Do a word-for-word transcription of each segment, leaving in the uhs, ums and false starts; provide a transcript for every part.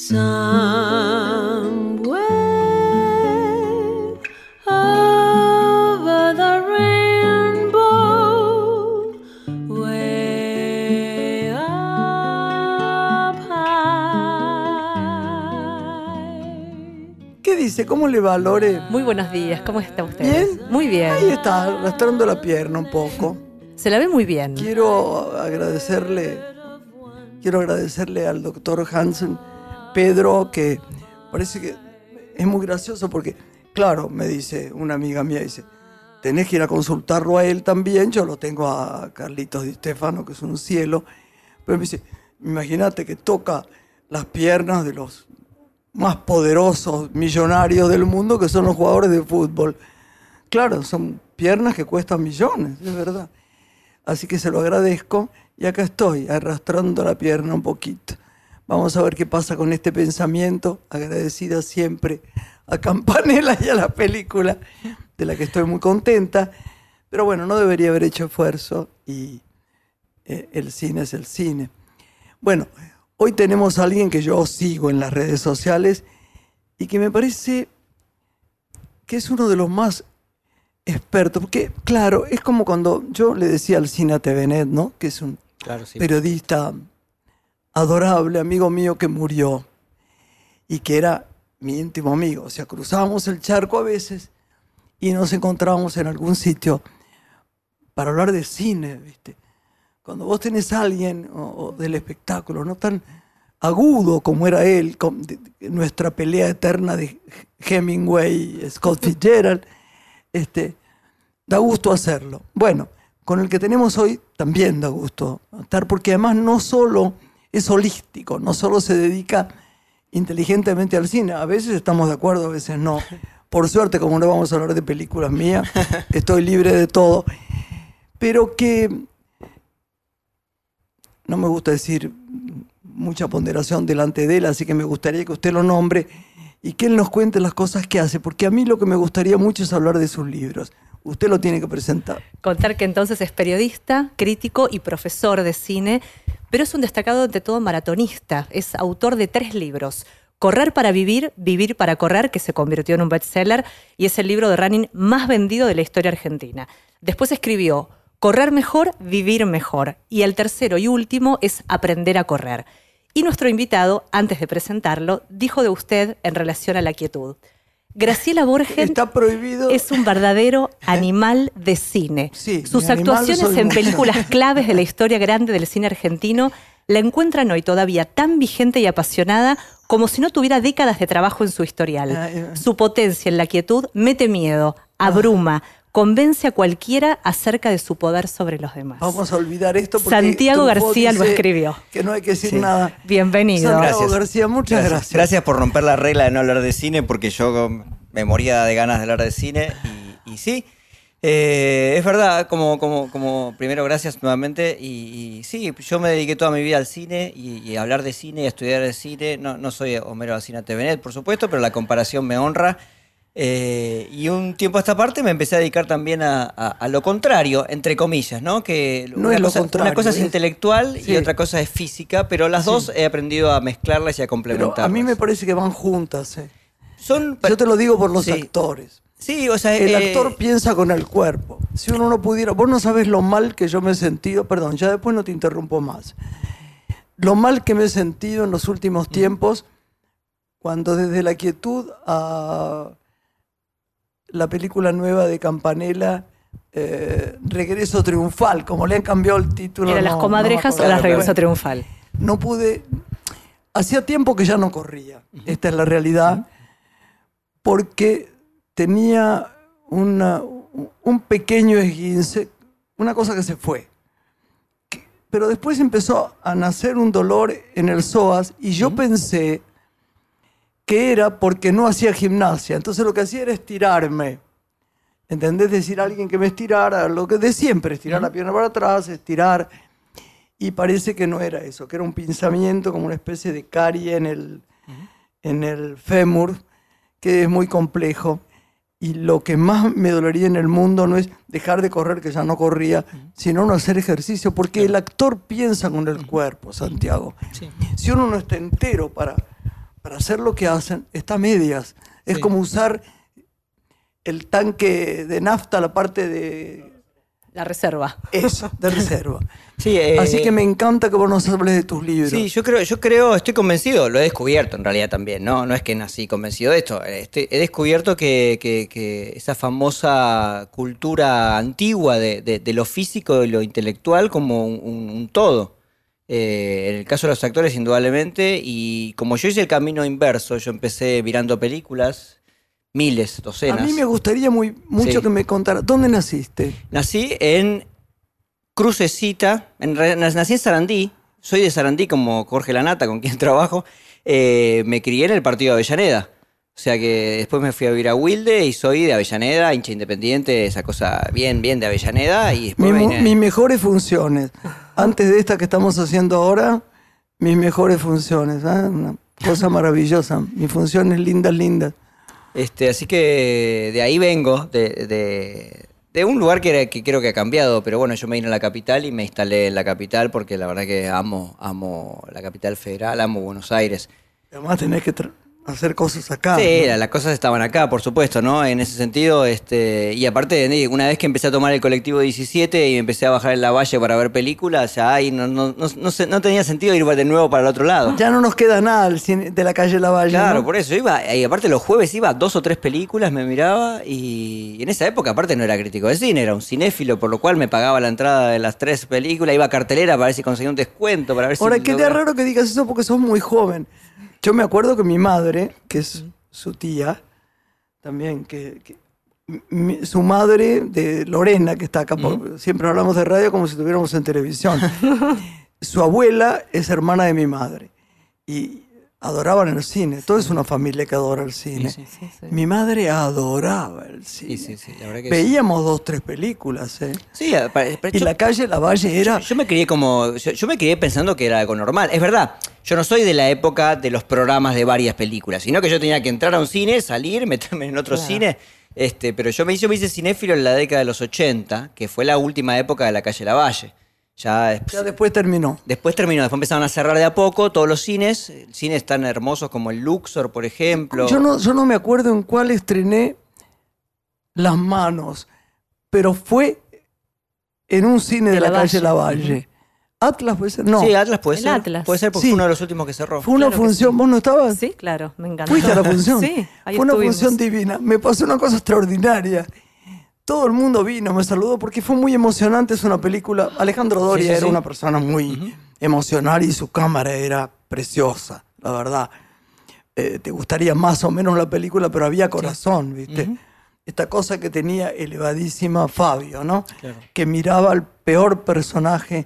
Somewhere over the rainbow, way up high. ¿Qué dice? ¿Cómo le va, Lore? Muy buenos días, ¿cómo está usted? ¿Bien? Muy bien. Ahí está, arrastrando la pierna un poco. Se la ve muy bien. Quiero agradecerle, quiero agradecerle al doctor Hansen, Pedro, que parece que es muy gracioso porque, claro, me dice una amiga mía, dice, tenés que ir a consultarlo a él también. Yo lo tengo a Carlitos Di Stefano, que es un cielo, pero me dice, imagínate que toca las piernas de los más poderosos millonarios del mundo, que son los jugadores de fútbol. Claro, son piernas que cuestan millones, es verdad. Así que se lo agradezco y acá estoy, arrastrando la pierna un poquito. Vamos a ver qué pasa con este pensamiento, agradecida siempre a Campanella y a la película, de la que estoy muy contenta. Pero bueno, no debería haber hecho esfuerzo y eh, el cine es el cine. Bueno, hoy tenemos a alguien que yo sigo en las redes sociales y que me parece que es uno de los más expertos. Porque, claro, es como cuando yo le decía al Alsina Tevenet, ¿no? Que es un Claro, sí. periodista adorable, amigo mío, que murió y que era mi íntimo amigo. O sea, cruzábamos el charco a veces y nos encontrábamos en algún sitio para hablar de cine, ¿viste? Cuando vos tenés a alguien o, o del espectáculo no tan agudo como era él, con de, de, nuestra pelea eterna de Hemingway, Scott Fitzgerald, este, da gusto hacerlo. Bueno, con el que tenemos hoy también da gusto estar, porque además no solo es holístico, no solo se dedica inteligentemente al cine. A veces estamos de acuerdo, a veces no. Por suerte, como no vamos a hablar de películas mías, estoy libre de todo. Pero que no me gusta decir mucha ponderación delante de él, así que me gustaría que usted lo nombre y que él nos cuente las cosas que hace, porque a mí lo que me gustaría mucho es hablar de sus libros. Usted lo tiene que presentar. Contar que entonces es periodista, crítico y profesor de cine, pero es un destacado ante todo maratonista. Es autor de tres libros: Correr para vivir, Vivir para correr, que se convirtió en un bestseller y es el libro de running más vendido de la historia argentina. Después escribió Correr mejor, Vivir mejor. Y el tercero y último es Aprender a correr. Y nuestro invitado, antes de presentarlo, dijo de usted en relación a la quietud: Graciela Borgen está prohibido. Es un verdadero animal de cine. Sí, sus actuaciones en películas claves de la historia grande del cine argentino la encuentran hoy todavía tan vigente y apasionada como si no tuviera décadas de trabajo en su historial. Ay, su potencia en la quietud mete miedo, abruma, convence a cualquiera acerca de su poder sobre los demás. Vamos a olvidar esto porque Santiago García lo escribió. Que no hay que decir Sí. nada. Bienvenido. Santiago Gracias. García, muchas gracias. gracias. Gracias por romper la regla de no hablar de cine, porque yo me moría de ganas de hablar de cine. Y, y sí, eh, es verdad, como, como, como primero gracias nuevamente. Y, y sí, yo me dediqué toda mi vida al cine y, y a hablar de cine y a estudiar de cine. No, no soy Homero Alsina Tevenet, por supuesto, pero la comparación me honra. Eh, y un tiempo a esta parte me empecé a dedicar también a, a, a lo contrario, entre comillas, ¿no? Que No una, es lo cosa, contrario, una cosa es es- intelectual sí. y otra cosa es física, pero las Sí. dos he aprendido a mezclarlas y a Pero complementarlas. a mí me parece que van juntas. ¿eh? Son, Yo te lo digo por los sí. actores. Sí, o sea, El eh, actor piensa con el cuerpo. Si uno no pudiera... Vos no sabés lo mal que yo me he sentido... Perdón, ya después no te interrumpo más. Lo mal que me he sentido en los últimos tiempos cuando desde La quietud a la película nueva de Campanella, eh, Regreso Triunfal, como le han cambiado el título. ¿Era no, Las no Comadrejas me o Las acuerdo. Regreso Bueno, Triunfal? no pude... Hacía tiempo que ya no corría. Esta es la realidad. Porque tenía una, un pequeño esguince, una cosa que se fue. Que- pero después empezó a nacer un dolor en el psoas y yo pensé que era porque no hacía gimnasia. Entonces lo que hacía era estirarme. ¿Entendés? Decir a alguien que me estirara, lo que de siempre, estirar la pierna para atrás, estirar. Y parece que no era eso, que era un pinzamiento, como una especie de carie en el, en el fémur, que es muy complejo. Y lo que más me dolería en el mundo no es dejar de correr, que ya no corría, sino no hacer ejercicio, porque el actor piensa con el cuerpo, Santiago. Sí. Si uno no está entero para, para hacer lo que hacen, está a medias. Es Sí. como usar el tanque de nafta, la parte de La reserva. eso, de reserva. Sí, eh, Así que me encanta que vos nos hables de tus libros. Sí, yo creo, yo creo, estoy convencido, lo he descubierto en realidad también, ¿no? No es que nací convencido de esto. Estoy- he descubierto que, que- que esa famosa cultura antigua de, de- de lo físico y lo intelectual como un, un- un todo. Eh, en el caso de los actores, indudablemente, y como yo hice el camino inverso, yo empecé mirando películas, miles, A docenas. mí me gustaría muy, mucho Sí. que me contaras. ¿Dónde naciste? Nací en Crucecita, en, re- nací en Sarandí, soy de Sarandí como Jorge Lanata, con quien trabajo. Eh, me crié en el partido de Avellaneda. O sea que después me fui a vivir a Wilde y soy de Avellaneda, hincha independiente, esa cosa bien, bien de Avellaneda. Y después Mi mu- vine- mis mejores funciones. Antes de esta que estamos haciendo ahora, mis mejores funciones. ¿eh? Una cosa maravillosa. Mis funciones lindas, lindas. Este, así que de ahí vengo, de, de- de un lugar que, era- que creo que ha cambiado, pero bueno, yo me vine a la capital y me instalé en la capital porque la verdad que amo, amo la capital federal, amo Buenos Aires. Además tenés que tra- hacer cosas acá. Sí, ¿no? la- las cosas estaban acá, por supuesto, ¿no? En ese sentido, este, y aparte, eh, una vez que empecé a tomar el colectivo diecisiete y empecé a bajar en la valle para ver películas, ya ahí no, no, no, no sé, no tenía sentido ir de nuevo para el otro lado. Ya no nos queda nada del cine- de la calle Lavalle. Claro, ¿no? por eso iba, y aparte los jueves iba a dos o tres películas, me miraba, y en esa época aparte no era crítico de cine, era un cinéfilo, por lo cual me pagaba la entrada de las tres películas, iba a cartelera para ver si conseguía un descuento, para ver si... Ahora, qué lograba- raro que digas eso porque sos muy joven. Yo me acuerdo que mi madre, que es su tía, también, que, que mi- su madre de Lorena, que está acá, por- siempre hablamos de radio como si estuviéramos en televisión. Su abuela es hermana de mi madre y adoraban el cine. Toda es una familia que adora el cine. Sí, Sí, sí. Mi madre sí el cine. Sí, sí, sí, la verdad que sí. Veíamos dos, tres películas, ¿eh? Sí, pa- pa- Y yo- la calle Lavalle era... Yo, yo me crié como. Yo, yo me crié pensando que era algo normal. Es verdad, yo no soy de la época de los programas de varias películas, sino que yo tenía que entrar a un cine, salir, meterme en otro Claro. cine. Este, pero yo me, hice, me hice cinéfilo en la década de los ochenta, que fue la última época de la calle Lavalle. Ya, después- Ya después terminó. después terminó, después empezaron a cerrar de a poco todos los cines, cines tan hermosos como el Luxor, por ejemplo. Yo no, yo no me acuerdo en cuál estrené Las Manos, pero fue en un cine de, De la Lavalle. calle Lavalle. Atlas puede ser, no. Sí, Atlas puede El ser. Atlas. Puede ser porque Sí. fue uno de los últimos que cerró. Fue una Claro que función, sí. ¿vos no estabas? Sí, claro, me encantó. ¿Fuiste a la función? Sí, ahí Fue una estuvimos. función divina. Me pasó una cosa extraordinaria. Todo el mundo vino, me saludó porque fue muy emocionante. Es una película. Alejandro Doria Sí, sí, era sí. una persona muy emocional y su cámara era preciosa, la verdad. Eh, te gustaría más o menos la película, pero había corazón, ¿viste? Ujú. Esta cosa que tenía elevadísima Fabio, ¿no? Claro. Que miraba al peor personaje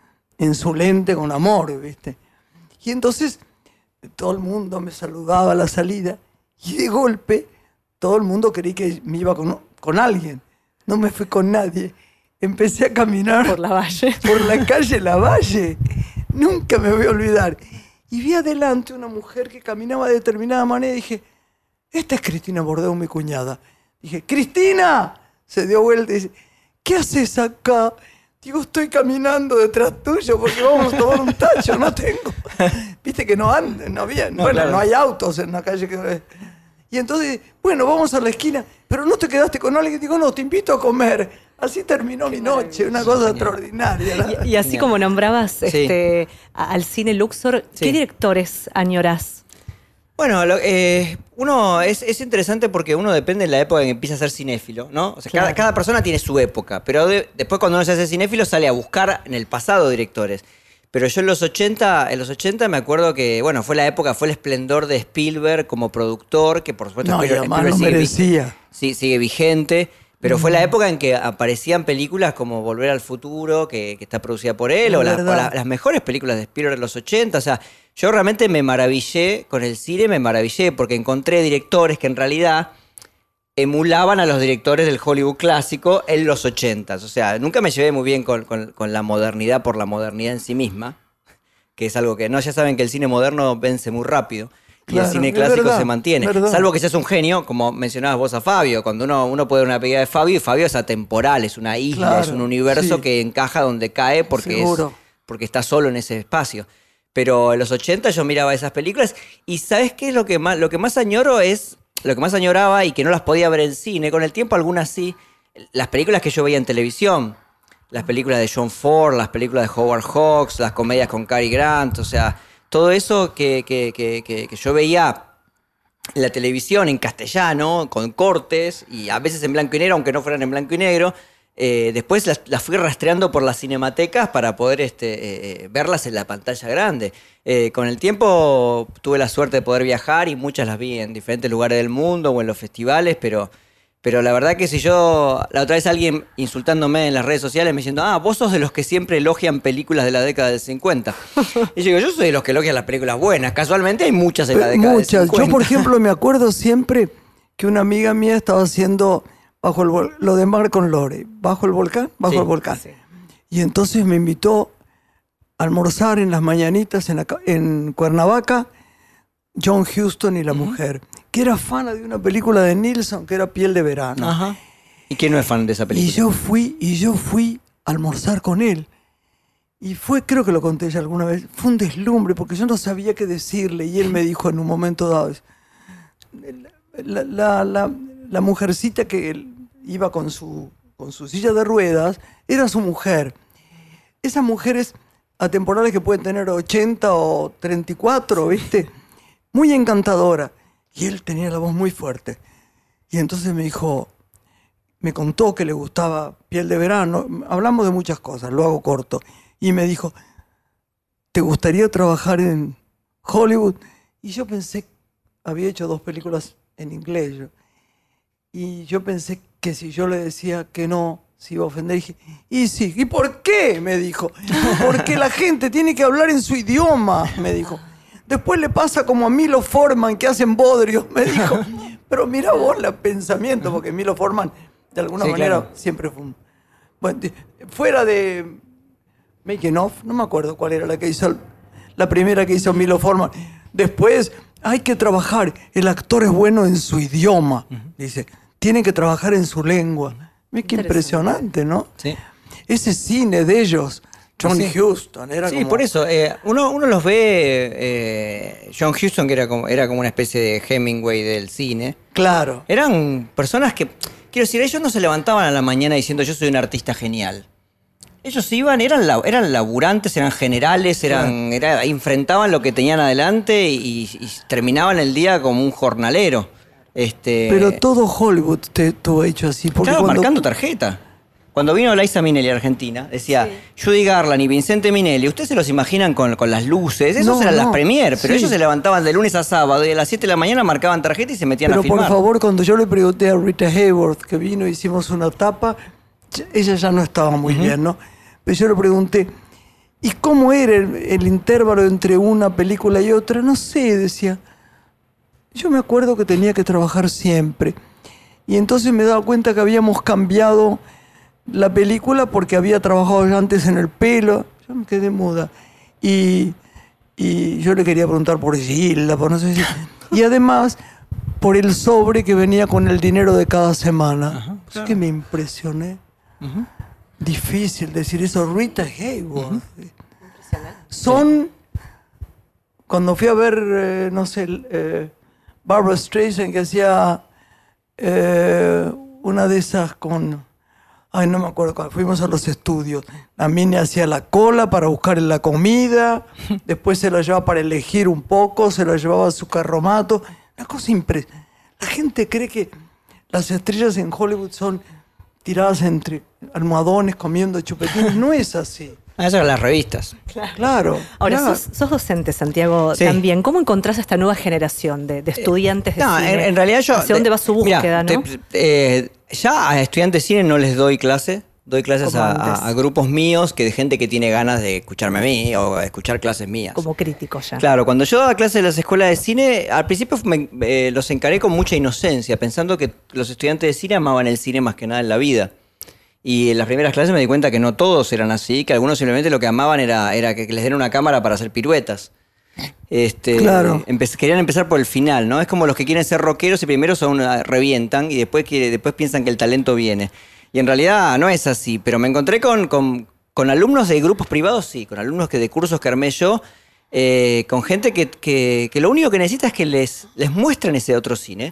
en su lente con amor, ¿viste? Y entonces todo el mundo me saludaba a la salida y de golpe todo el mundo creí que me iba con, con alguien. No me fui con nadie. Empecé a caminar Por la valle. por la calle Lavalle. Nunca me voy a olvidar. Y vi adelante una mujer que caminaba de determinada manera y dije, esta es Cristina Bordeaux, mi cuñada. Dije, ¡Cristina! Se dio vuelta y dice, ¿qué haces acá? Digo, estoy caminando detrás tuyo porque vamos a tomar un tacho, no tengo. Viste que no andan, no había, No, bueno, claro. no hay autos en la calle que... Y entonces, bueno, vamos a la esquina, pero no te quedaste con alguien. Digo, no, te invito a comer. Así terminó mi noche, una cosa extraordinaria. la- Y, y así Genial. como nombrabas Sí. este, a- al cine Luxor, Sí. ¿qué directores añorás? Bueno, lo- eh, uno es, es interesante porque uno depende de la época en que empieza a ser cinéfilo, ¿no? O sea, cada, Claro. cada persona tiene su época, pero de- después cuando uno se hace cinéfilo sale a buscar en el pasado directores. Pero yo en los ochenta, en los ochenta me acuerdo que, bueno, fue la época, fue el esplendor de Spielberg como productor, que por supuesto No, y Spielberg, además Spielberg lo sigue vi- merecía. sí, sigue vigente, pero fue la época en que aparecían películas como Volver al Futuro, que, que está producida por él, Es o, la- o verdad. la- las mejores películas de Spielberg de los ochenta. O sea, yo realmente me maravillé con el cine, me maravillé porque encontré directores que en realidad emulaban a los directores del Hollywood clásico en los ochentas. O sea, nunca me llevé muy bien con, con- con la modernidad por la modernidad en sí misma, que es algo que no, ya saben que el cine moderno vence muy rápido. Y Claro, el cine es clásico verdad, se mantiene. verdad. Salvo que seas un genio, como mencionabas vos a Fabio. Cuando uno, uno puede ver una película de Fabio, y Fabio es atemporal, es una isla, Claro, es un universo sí. que encaja donde cae porque, es, Seguro. porque está solo en ese espacio. Pero en los ochenta yo miraba esas películas y ¿sabes qué es lo que más, lo que más añoro es, lo que más añoraba y que no las podía ver en cine? Con el tiempo algunas sí, las películas que yo veía en televisión, las películas de John Ford, las películas de Howard Hawks, las comedias con Cary Grant, o sea, todo eso que, que, que, que, que yo veía en la televisión en castellano, con cortes y a veces en blanco y negro, aunque no fueran en blanco y negro. Eh, después las, las fui rastreando por las cinematecas para poder este, eh, verlas en la pantalla grande. Eh, con el tiempo tuve la suerte de poder viajar y muchas las vi en diferentes lugares del mundo o en los festivales, pero, pero la verdad que si yo, la otra vez alguien insultándome en las redes sociales me diciendo, ah, vos sos de los que siempre elogian películas de la década del cincuenta. Y yo digo, yo soy de los que elogian las películas buenas. Casualmente hay muchas en la década Muchas. del cincuenta. Yo, por ejemplo, me acuerdo siempre que una amiga mía estaba haciendo bajo el vol- lo de Malcolm Lowry, bajo el volcán, bajo Sí, el volcán. sí. Y entonces me invitó a almorzar en las mañanitas en, la ca- en Cuernavaca, John Huston y la mujer, que era fan de una película de Nilsson que era Piel de Verano. Ajá. ¿Y quién no es fan de esa película? Y yo fui, y yo fui a almorzar con él. Y fue, creo que lo conté ya alguna vez, fue un deslumbre porque yo no sabía qué decirle y él me dijo en un momento dado, la, la, la, la mujercita que él iba con su, con su silla de ruedas era su mujer. Esas mujeres atemporales que pueden tener ochenta o treinta y cuatro, ¿viste? Muy encantadora. Y él tenía la voz muy fuerte. Y entonces me dijo, me contó que le gustaba Piel de Verano. Hablamos de muchas cosas, lo hago corto. Y me dijo, ¿te gustaría trabajar en Hollywood? Y yo pensé, había hecho dos películas en inglés. Yo. Y yo pensé que si yo le decía que no, se iba a ofender. Y dije, y sí, ¿y por qué? Me dijo. Porque la gente tiene que hablar en su idioma, me dijo. Después le pasa como a Milo Forman, que hacen bodrios, me dijo. Pero mira vos el pensamiento, porque Milo Forman, de alguna Sí, manera, claro. siempre fue un... Bueno, fuera de Making Of, no me acuerdo cuál era la que hizo, la primera que hizo Milo Forman. Después, hay que trabajar, el actor es bueno en su idioma, dice. Tiene que trabajar en su lengua. Mira qué impresionante, ¿no? Sí. Ese cine de ellos, John Sí. Huston, era Sí, como... por eso. eh, uno, uno los ve. eh, John Huston, que era como, era como una especie de Hemingway del cine. Claro. Eran personas que. Quiero decir, ellos no se levantaban a la mañana diciendo yo soy un artista genial. Ellos iban, eran, la- eran laburantes, eran generales, eran, era, enfrentaban lo que tenían adelante y, y terminaban el día como un jornalero. Este, Pero todo Hollywood te tuvo hecho así. Porque Claro, cuando- marcando tarjeta. Cuando vino Liza Minnelli a Argentina, decía, Judy Garland y Vincente Minnelli, ustedes se los imaginan con, con las luces, esos No, eran las no. premier, pero Sí. ellos se levantaban de lunes a sábado y a las siete de la mañana marcaban tarjeta y se metían Pero a filmar. por favor, cuando yo le pregunté a Rita Hayworth, que vino e hicimos una tapa, ya- ella ya no estaba muy bien, ¿no? Pero yo le pregunté, ¿y cómo era el, el intervalo entre una película y otra? No sé, decía. Yo me acuerdo que tenía que trabajar siempre. Y entonces me daba cuenta que habíamos cambiado la película porque había trabajado ya antes en el pelo. Yo me quedé muda. Y, y yo le quería preguntar por Gilda, por no sé si... Y además, por el sobre que venía con el dinero de cada semana. Es que me impresioné. Difícil decir eso. Rita Hayworth. Son... Cuando fui a ver, eh, no sé, eh, Barbra Streisand, que hacía eh, una de esas con... Ay, no me acuerdo cuál. Fuimos a los estudios. La mina hacía la cola para buscar la comida. Después se la llevaba para elegir un poco. Se la llevaba a su carromato. Una cosa impresionante. La gente cree que las estrellas en Hollywood son tiradas entre almohadones comiendo chupetines. No es así. Ah, eso eran las revistas. Claro. Ahora, claro. sos, sos docente, Santiago, Sí. también. ¿Cómo encontrás a esta nueva generación de, de estudiantes de No, cine? en, en realidad yo... ¿Hacia dónde va su Mirá, búsqueda, no? te- eh, ya a estudiantes de cine no les doy clase. Doy clases Como a, antes. a- a grupos míos, que de gente que tiene ganas de escucharme a mí o escuchar clases mías. Como crítico ya. Claro, cuando yo daba clases en las escuelas de cine, al principio me- eh, los encaré con mucha inocencia, pensando que los estudiantes de cine amaban el cine más que nada en la vida. Y en las primeras clases me di cuenta que no todos eran así, que algunos simplemente lo que amaban era, era que les dieran una cámara para hacer piruetas. Este, Claro. empe- querían empezar por el final, ¿no? Es como los que quieren ser rockeros y primero son, ah, revientan y después, que, después piensan que el talento viene. Y en realidad no es así, pero me encontré con, con, con alumnos de grupos privados, sí, con alumnos que de cursos que armé yo, eh, con gente que, que, que lo único que necesita es que les, les muestren ese otro cine,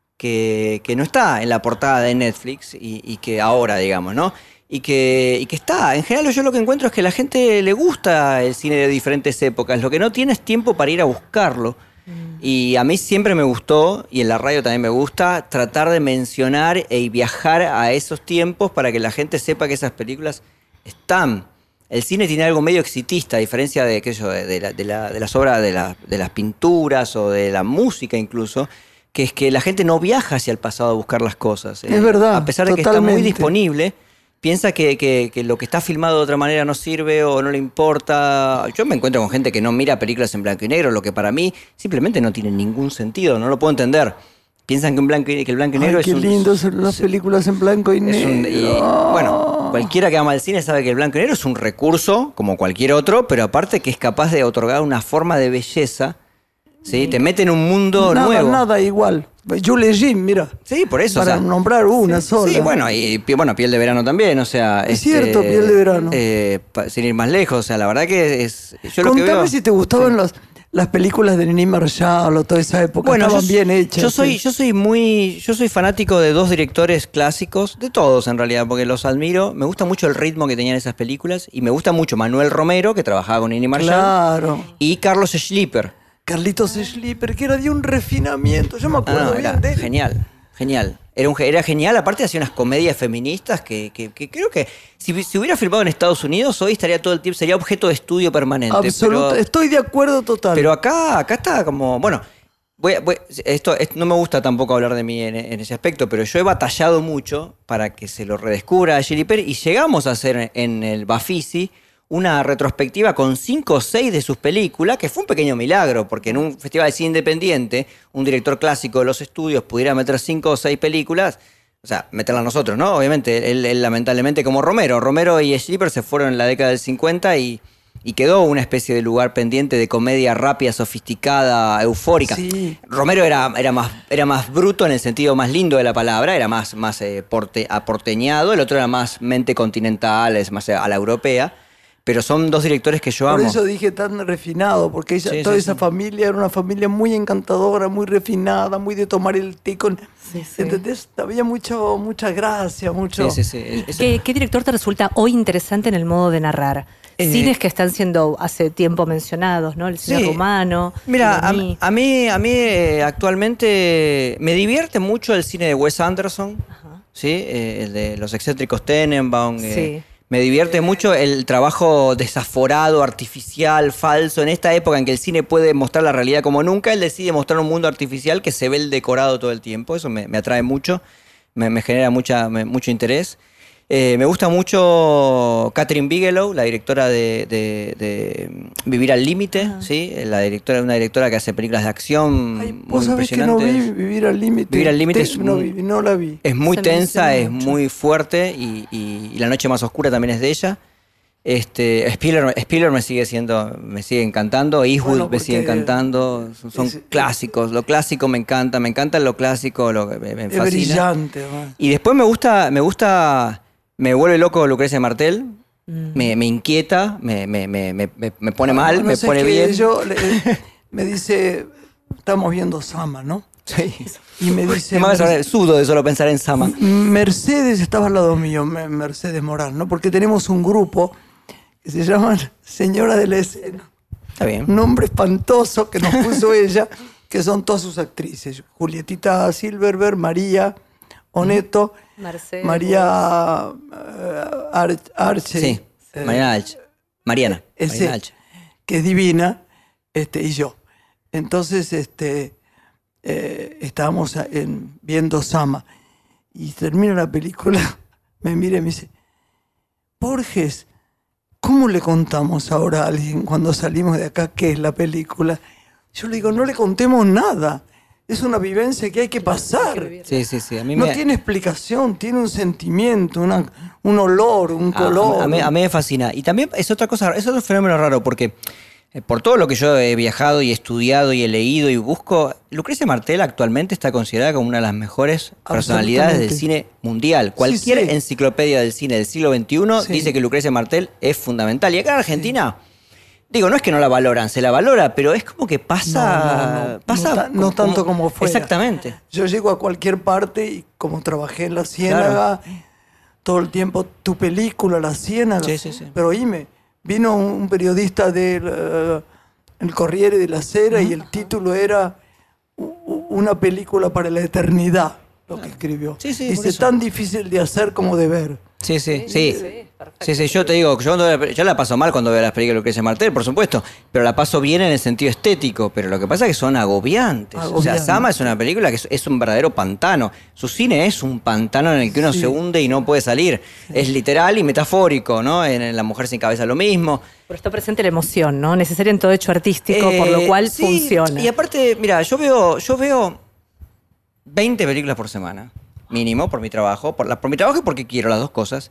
que, que no está en la portada de Netflix y, y que ahora, digamos, ¿no? Y que, y que está. En general yo lo que encuentro es que a la gente le gusta el cine de diferentes épocas. Lo que no tiene es tiempo para ir a buscarlo. Mm. Y a mí siempre me gustó, y en la radio también me gusta, tratar de mencionar e viajar a esos tiempos para que la gente sepa que esas películas están. El cine tiene algo medio exitista, a diferencia de, qué sé yo, de, de, la, de, la, de las obras, de, la, de las pinturas o de la música incluso, que es que la gente no viaja hacia el pasado a buscar las cosas. Es eh, verdad, a pesar de totalmente. Que está muy disponible, piensa que, que, que lo que está filmado de otra manera no sirve o no le importa. Yo me encuentro con gente que no mira películas en blanco y negro, lo que para mí simplemente no tiene ningún sentido, no lo puedo entender. Piensan que, un blanco y, que el blanco y negro Ay, es qué un... qué lindo son las películas en blanco y negro. Un, y, bueno, cualquiera que ama el cine sabe que el blanco y negro es un recurso, como cualquier otro, pero aparte que es capaz de otorgar una forma de belleza, ¿sí? Te mete en un mundo nada, nuevo. Nada igual. Julie Jim, mira. Sí, por eso. Para o sea, nombrar una sí, sola. Sí, bueno, y bueno, Piel de Verano también, o sea... Es este, cierto, Piel de Verano. Eh, sin ir más lejos, o sea, la verdad que es... Yo Contame lo que veo, si te gustaban sí. los, las películas de Denis Marshall o toda esa época, bueno, estaban yo, bien hechas. Yo soy, sí. yo soy muy... Yo soy fanático de dos directores clásicos, de todos en realidad, porque los admiro. Me gusta mucho el ritmo que tenían esas películas y me gusta mucho Manuel Romero, que trabajaba con Denis Marshall. Claro. Y Carlos Schlieper. Carlitos Schlieper, que era de un refinamiento. Yo me acuerdo Ah, no, bien era de él. genial, genial. Era, un, era genial, aparte hacía unas comedias feministas que, que, que creo que si, si hubiera filmado en Estados Unidos hoy estaría todo el tiempo, sería objeto de estudio permanente. Absoluto, pero, estoy de acuerdo total. Pero acá, acá está como, bueno, voy, voy, esto, esto no me gusta tampoco hablar de mí en, en ese aspecto, pero yo he batallado mucho para que se lo redescubra a Schlieper y llegamos a hacer en el Bafisi una retrospectiva con cinco o seis de sus películas, que fue un pequeño milagro, porque en un festival de cine independiente, un director clásico de los estudios pudiera meter cinco o seis películas, o sea, meterlas nosotros, ¿no? Obviamente, él, él lamentablemente como Romero. Romero y Schlieper se fueron en la década del cincuenta y, y quedó una especie de lugar pendiente de comedia rápida, sofisticada, eufórica. Sí. Romero era, era, más, era más bruto en el sentido más lindo de la palabra, era más, más eh, porte, aporteñado, el otro era más mente continental, es más a la europea. Pero son dos directores que yo Por amo. eso dije tan refinado, porque ella, Sí, toda sí, esa sí. familia era una familia muy encantadora, muy refinada, muy de tomar el té con... Sí, sí. ¿Entendés? Había mucho, mucha gracia, mucho... Sí, sí, sí. Eso- ¿Qué, qué director te resulta hoy interesante en el modo de narrar? Eh, Cines que están siendo hace tiempo mencionados, ¿no? El cine Sí. rumano. Mira, a, iraní. a mí, a mí eh, actualmente me divierte mucho el cine de Wes Anderson, Ajá. ¿sí? Eh, el de Los excéntricos Tenenbaum. eh, Sí. Me divierte mucho el trabajo desaforado, artificial, falso. En esta época en que el cine puede mostrar la realidad como nunca, él decide mostrar un mundo artificial que se ve el decorado todo el tiempo. Eso me, me atrae mucho, me, me genera mucha, me- mucho interés. Eh, me gusta mucho Catherine Bigelow, la directora de, de- de Vivir al Límite, ¿sí? La directora, una directora que hace películas de acción Ay, muy vos sabés que no impresionantes. vi Vivir al Límite. Vivir al Límite Te- es no, un- vi, no la vi. Es muy Se tensa, menciona es mucho. muy fuerte y, y- y La Noche Más Oscura también es de ella. Este, Spielberg, Spielberg me sigue siendo, me sigue encantando, Eastwood Bueno, me sigue porque encantando, son, son es- clásicos, lo clásico me encanta, me encanta lo clásico, lo que me, me Es fascina. brillante, man. Y después me gusta, me gusta, me vuelve loco Lucrecia Martel, Mm. me, me inquieta, me, me, me, me, me pone mal, Bueno, me sé pone que bien. Yo, le- me dice, estamos viendo Sama, ¿no? Sí. Y me dice, Me hace ahora sudo de solo pensar en Sama. Mercedes estaba al lado mío, Me- Mercedes Morán, ¿no? Porque tenemos un grupo que se llama Señora de la Escena. Está bien. Un nombre espantoso que nos puso ella, que son todas sus actrices. Julietita Silverberg, María Oneto, Mercedes. María eh, Ar- Arce. Sí, eh, Mariana Alche. Mariana. ese, Mariana Alche. que es divina, este, y yo. Entonces, este, eh, estábamos a- en- viendo Sama y termina la película, me mira y me dice, Borges, ¿cómo le contamos ahora a alguien cuando salimos de acá qué es la película? Yo le digo, no le contemos nada, es una vivencia que hay que pasar. Sí, sí, sí. A mí No me, tiene explicación, tiene un sentimiento, una- un olor, un A- color. A, mí, a mí me fascina. Y también es otra cosa, es otro fenómeno raro, porque eh, por todo lo que yo he viajado y estudiado y he leído y busco, Lucrecia Martel actualmente está considerada como una de las mejores personalidades del Absolutamente. cine mundial. Cualquier sí. enciclopedia del cine del siglo veintiuno Sí. dice que Lucrecia Martel es fundamental. Y acá en Argentina, Digo, no es que no la valoran, se la valora, pero es como que pasa... No, no, no, pasa no ta- no tanto como fuera. Exactamente. Yo llego a cualquier parte y como trabajé en la Ciénaga, todo el tiempo, tu película, la Ciénaga. Sí, sí, sí. Pero oíme, vino un periodista del uh, el Corriere de la Sera y el título era u- Una película para la eternidad, lo que escribió. Sí, sí, por Dice, eso. tan difícil de hacer como de ver. Sí, sí, sí. perfecto. Sí, sí, yo te digo, yo, cuando- yo la paso mal cuando veo las películas de Lucrecia Martel, por supuesto, pero la paso bien en el sentido estético, pero lo que pasa es que son agobiantes. O sea, Agobiantes. Sama es una película que es, es un verdadero pantano. Su cine es un pantano en el que uno Sí. se hunde y no puede salir. Es literal y metafórico, ¿no? En, en La mujer sin cabeza lo mismo. Pero está presente la emoción, ¿no? Necesaria en todo hecho artístico, por lo Eh, cual sí, funciona. Y aparte, mira, yo veo, yo veo veinte películas por semana, mínimo, por mi trabajo, por, la, por mi trabajo y porque quiero las dos cosas.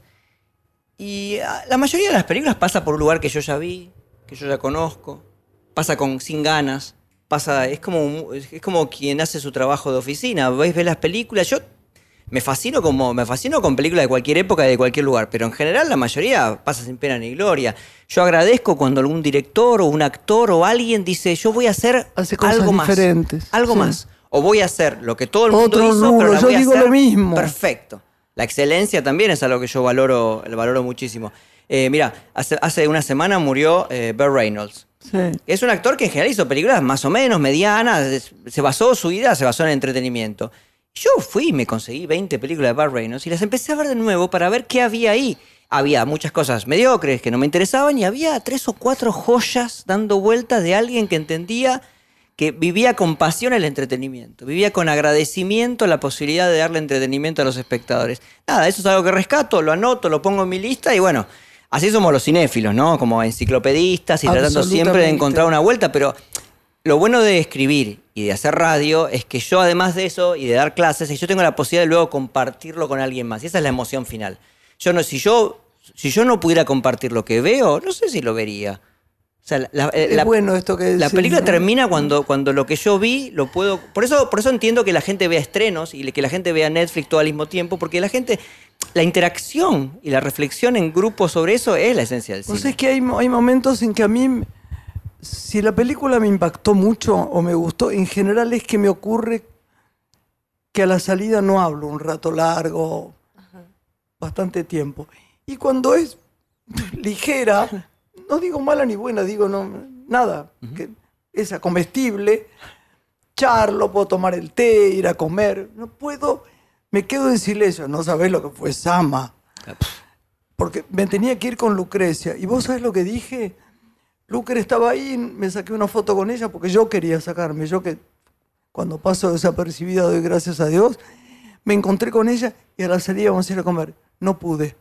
Y ah, la mayoría de las películas pasa por un lugar que yo ya vi, que yo ya conozco, pasa con sin ganas, pasa, es como, un- es como quien hace su trabajo de oficina, ves, ves las películas, yo me fascino como me fascino con películas de cualquier época y de cualquier lugar, pero en general la mayoría pasa sin pena ni gloria. Yo agradezco cuando algún director o un actor o alguien dice, yo voy a hacer Hace cosas algo más, diferentes, algo sí. más, o voy a hacer lo que todo el mundo Otro hizo, rubro, pero la yo voy a digo hacer lo mismo. perfecto. La excelencia también es algo que yo valoro, valoro muchísimo. Eh, mira, hace, hace una semana murió eh, Burt Reynolds. Sí. Es un actor que en general hizo películas más o menos medianas, es- se basó, su vida se basó en el entretenimiento. Yo fui y me conseguí veinte películas de Burt Reynolds y las empecé a ver de nuevo para ver qué había ahí. Había muchas cosas mediocres que no me interesaban y había tres o cuatro joyas dando vueltas de alguien que entendía que vivía con pasión el entretenimiento, vivía con agradecimiento la posibilidad de darle entretenimiento a los espectadores. Nada, eso es algo que rescato, lo anoto, lo pongo en mi lista y bueno, así somos los cinéfilos, ¿no? Como enciclopedistas y tratando siempre de Absolutamente. encontrar una vuelta, pero lo bueno de escribir y de hacer radio es que yo, además de eso y de dar clases, yo tengo la posibilidad de luego compartirlo con alguien más. Y esa es la emoción final. Yo no, si yo, si yo no pudiera compartir lo que veo, no sé si lo vería. O sea, la, la- Es la- bueno esto que la decís, película ¿no? termina cuando, cuando lo que yo vi lo puedo... Por eso, por eso entiendo que la gente vea estrenos y que la gente vea Netflix todo al mismo tiempo, porque la gente... La interacción y la reflexión en grupo sobre eso es la esencia del cine. Pues es que hay, hay momentos en que a mí, si la película me impactó mucho o me gustó, en general es que me ocurre que a la salida no hablo un rato largo, bastante tiempo. Y cuando es ligera, no digo mala ni buena, digo no, nada, que esa comestible, charlo, puedo tomar el té, ir a comer, no puedo, me quedo en silencio, no sabés lo que fue Sama. Porque me tenía que ir con Lucrecia. ¿Y vos sabés lo que dije? Lucre estaba ahí, me saqué una foto con ella porque yo quería sacarme. Yo que cuando paso desapercibida doy gracias a Dios. Me encontré con ella y a la salida vamos a ir a comer. No pude.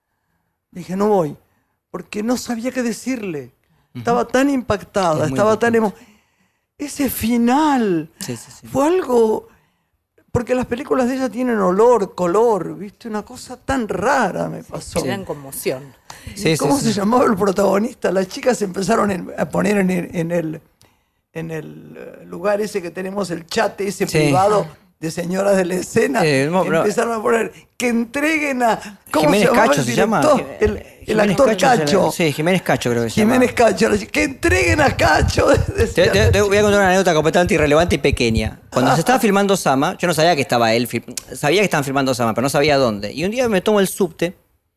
Dije, no voy. Porque no sabía qué decirle. Estaba tan impactada, Es muy estaba tan emo... importante. Ese final Sí, sí, sí. fue algo... Porque las películas de ella tienen olor, color, ¿viste? Una cosa tan rara me pasó. Generan conmoción. Sí, ¿Cómo sí, se sí. llamaba el protagonista? Las chicas se empezaron en- a poner en el, en el, en el eh, lugar ese que tenemos, el chat ese Sí. privado de señoras de la escena. Eh, no, no. empezaron a poner que entreguen a... ¿Cómo Jiménez se llamaba Cacho el se llama. director? El, el Jiménez actor se Cacho. llama. Sí, Jiménez Cacho creo que se llama. Jiménez Cacho. Que entreguen a Cacho. Te, decía. te- te voy a contar una anécdota completamente irrelevante y pequeña. Cuando se estaba filmando Sama, yo no sabía que estaba él, fil- sabía que estaban filmando Sama, pero no sabía dónde. Y un día me tomo el subte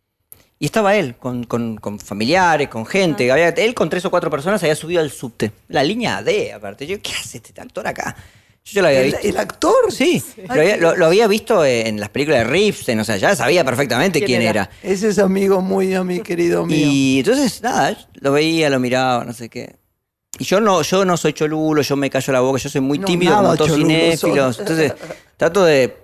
y estaba él, con, con- con familiares, con gente. Había, él con tres o cuatro personas había subido al subte. La línea D, aparte. Yo, ¿qué hace este actor acá? Yo ya lo había ¿El, visto. el actor? Sí, Ay, lo, había, lo- lo había visto en las películas de Ripstein, o sea, ya sabía perfectamente ¿Quién quién era? era. Ese es amigo muy a mi querido mío. Y entonces, nada, lo veía, lo miraba, no sé qué. Y yo no, yo no soy cholulo, yo me callo la boca, yo soy muy No, tímido nada como todos cholulo cinéfilos. sos. Entonces, trato de.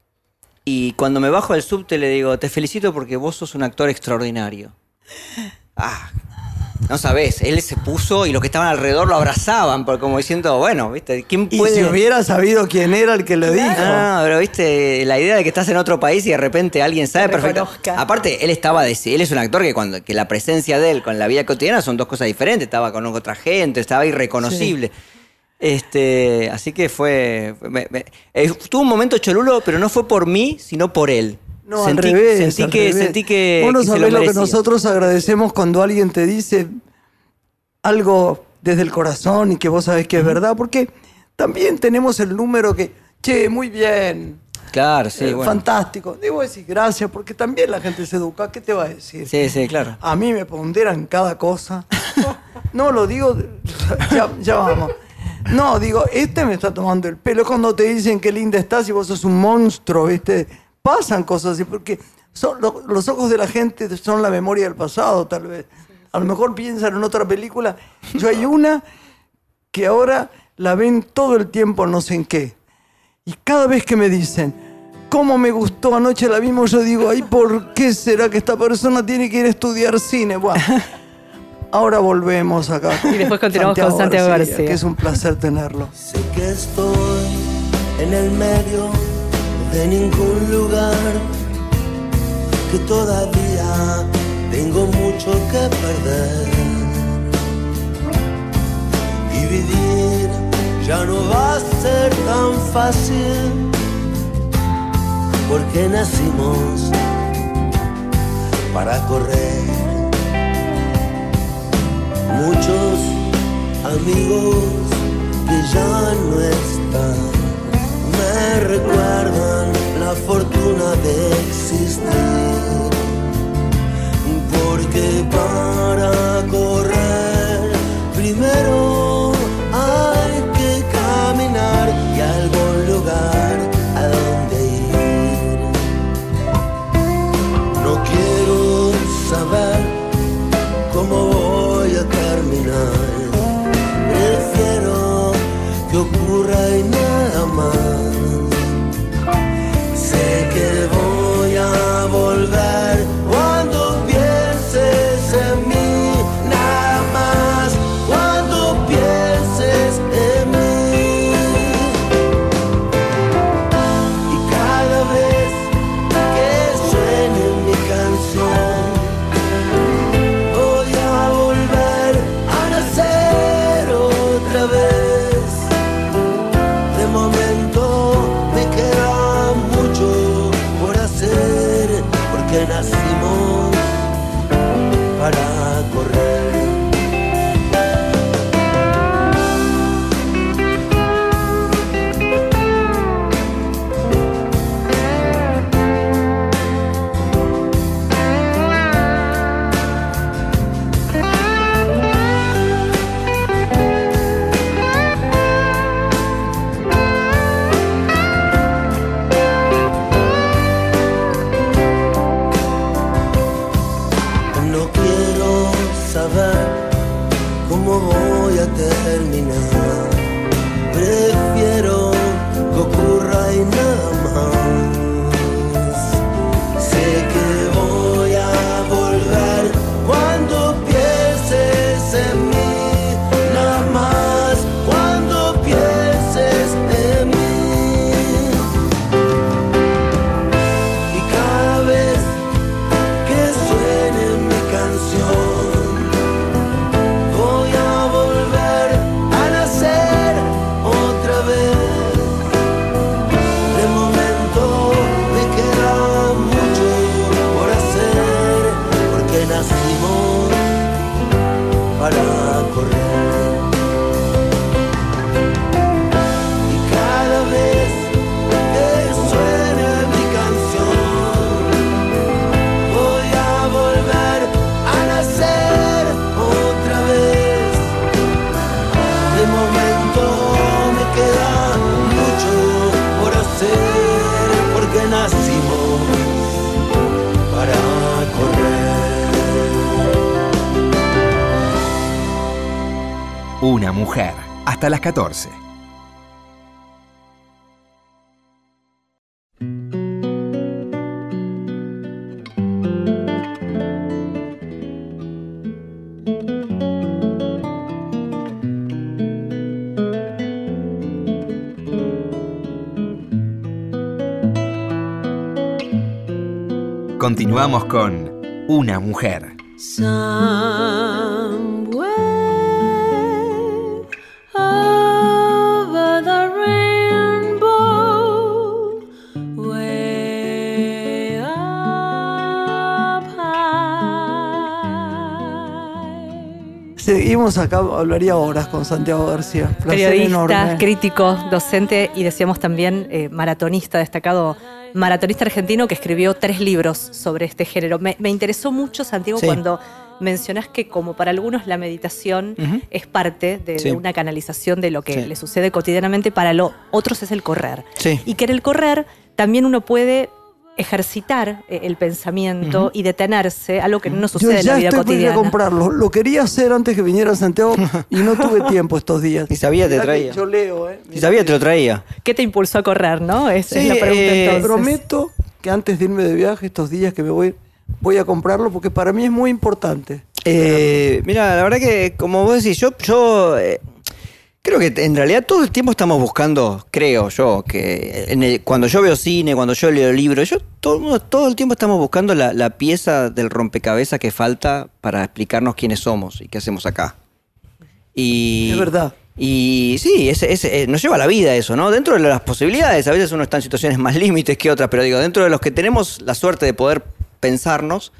Y cuando me bajo del subte le digo, te felicito porque vos sos un actor extraordinario. Ah, no sabés, él se puso y los que estaban alrededor lo abrazaban, porque como diciendo, bueno, ¿viste? ¿Quién Y puede? si hubiera sabido quién era el que lo dijo. No, pero viste, la idea de que estás en otro país y de repente alguien sabe Te perfecto. reconozca. Aparte, él estaba de, él es un actor que cuando que la presencia de él con la vida cotidiana son dos cosas diferentes. Estaba con otra gente, estaba irreconocible. Este, así que fue, me- me- eh, tuvo un momento cholulo, pero no fue por mí, sino por él. No, sentí, al revés. sentí al que, revés. sentí que, Vos no que se sabés lo, que merecía. nosotros agradecemos cuando alguien te dice, algo desde el corazón y que vos sabés que es verdad, porque también tenemos el número que, che, muy bien, Claro, sí, eh, bueno. fantástico. Debo decir gracias, porque también la gente se educa. ¿Qué te va a decir? Sí, sí, claro. A mí me ponderan cada cosa. No, lo digo, ya, ya vamos. No, digo, este me está tomando el pelo. Es cuando te dicen qué linda estás y vos sos un monstruo, ¿viste? Pasan cosas así, porque son, lo- los ojos de la gente son la memoria del pasado, tal vez. A lo mejor piensan en otra película. Yo hay una que ahora la ven todo el tiempo no sé en qué. Y cada vez que me dicen, ¿cómo me gustó anoche la vimos? Yo digo, ay, ¿por qué será que esta persona tiene que ir a estudiar cine? Bueno, ahora volvemos acá. Y después continuamos con Santiago García. Que es un placer tenerlo. Sé que estoy en el medio de ningún lugar, que todavía tengo mucho que perder. Y vivir ya no va a ser tan fácil, porque nacimos para correr. Muchos amigos que ya no están me recuerdan la fortuna de existir, porque para correr primero hay que caminar y a algún lugar a donde ir. No quiero saber cómo voy a terminar, prefiero que ocurra y nada más. Sé que voy a volver cuando pienses en mí, nada más, cuando pienses en mí. Y cada vez que suene mi canción, voy a volver a nacer otra vez. De momento me queda mucho por hacer, porque nacimos para correr. No quiero saber cómo voy a terminar, prefiero que ocurra y nada más. Sé que voy a volver cuando pienses en mí, nada más, cuando pienses en mí. Y cada vez que suene mi canción, voy a volver a nacer otra vez. De momento me queda mucho por hacer, porque nacimos para correr. Y cada vez que suene mi canción, voy a volver a nacer otra vez. De momento me queda mucho por hacer, porque nacimos para correr. Una mujer, hasta las catorce. Continuamos con Una mujer. Somewhere over the rainbow, way up high. Seguimos acá, hablaría horas con Santiago García. Placer Periodista, enorme. crítico, docente y decíamos también eh, maratonista, destacado maratonista argentino que escribió tres libros sobre este género. Me, me interesó mucho, Santiago, Sí. cuando mencionás que como para algunos la meditación Ujú. es parte de, Sí. de una canalización de lo que Sí. le sucede cotidianamente, para lo otros es el correr. Sí. Y que en el correr también uno puede ejercitar eh, el pensamiento Ujú. y detenerse, algo que no nos Yo sucede en ya la vida estoy por ir a cotidiana. comprarlo. Lo quería hacer antes que viniera Santiago y no tuve tiempo estos días. Si sabía, te Mirá que traía. Yo leo, ¿eh? Si sabía, te lo traía. ¿Qué te impulsó a correr, no? Es, es Sí, la pregunta eh, entonces. Prometo que antes de irme de viaje, estos días que me voy, voy a comprarlo porque para mí es muy importante. Eh, mira, la verdad que, como vos decís, yo, yo eh, creo que en realidad todo el tiempo estamos buscando, creo yo, que en el- cuando yo veo cine, cuando yo leo libros, yo todo, todo el tiempo estamos buscando la, la pieza del rompecabezas que falta para explicarnos quiénes somos y qué hacemos acá. Y, Es verdad. Y sí, ese, ese, eh, nos lleva a la vida eso, ¿no? Dentro de las posibilidades, a veces uno está en situaciones más límites que otras, pero digo, dentro de los que tenemos la suerte de poder pensarnos.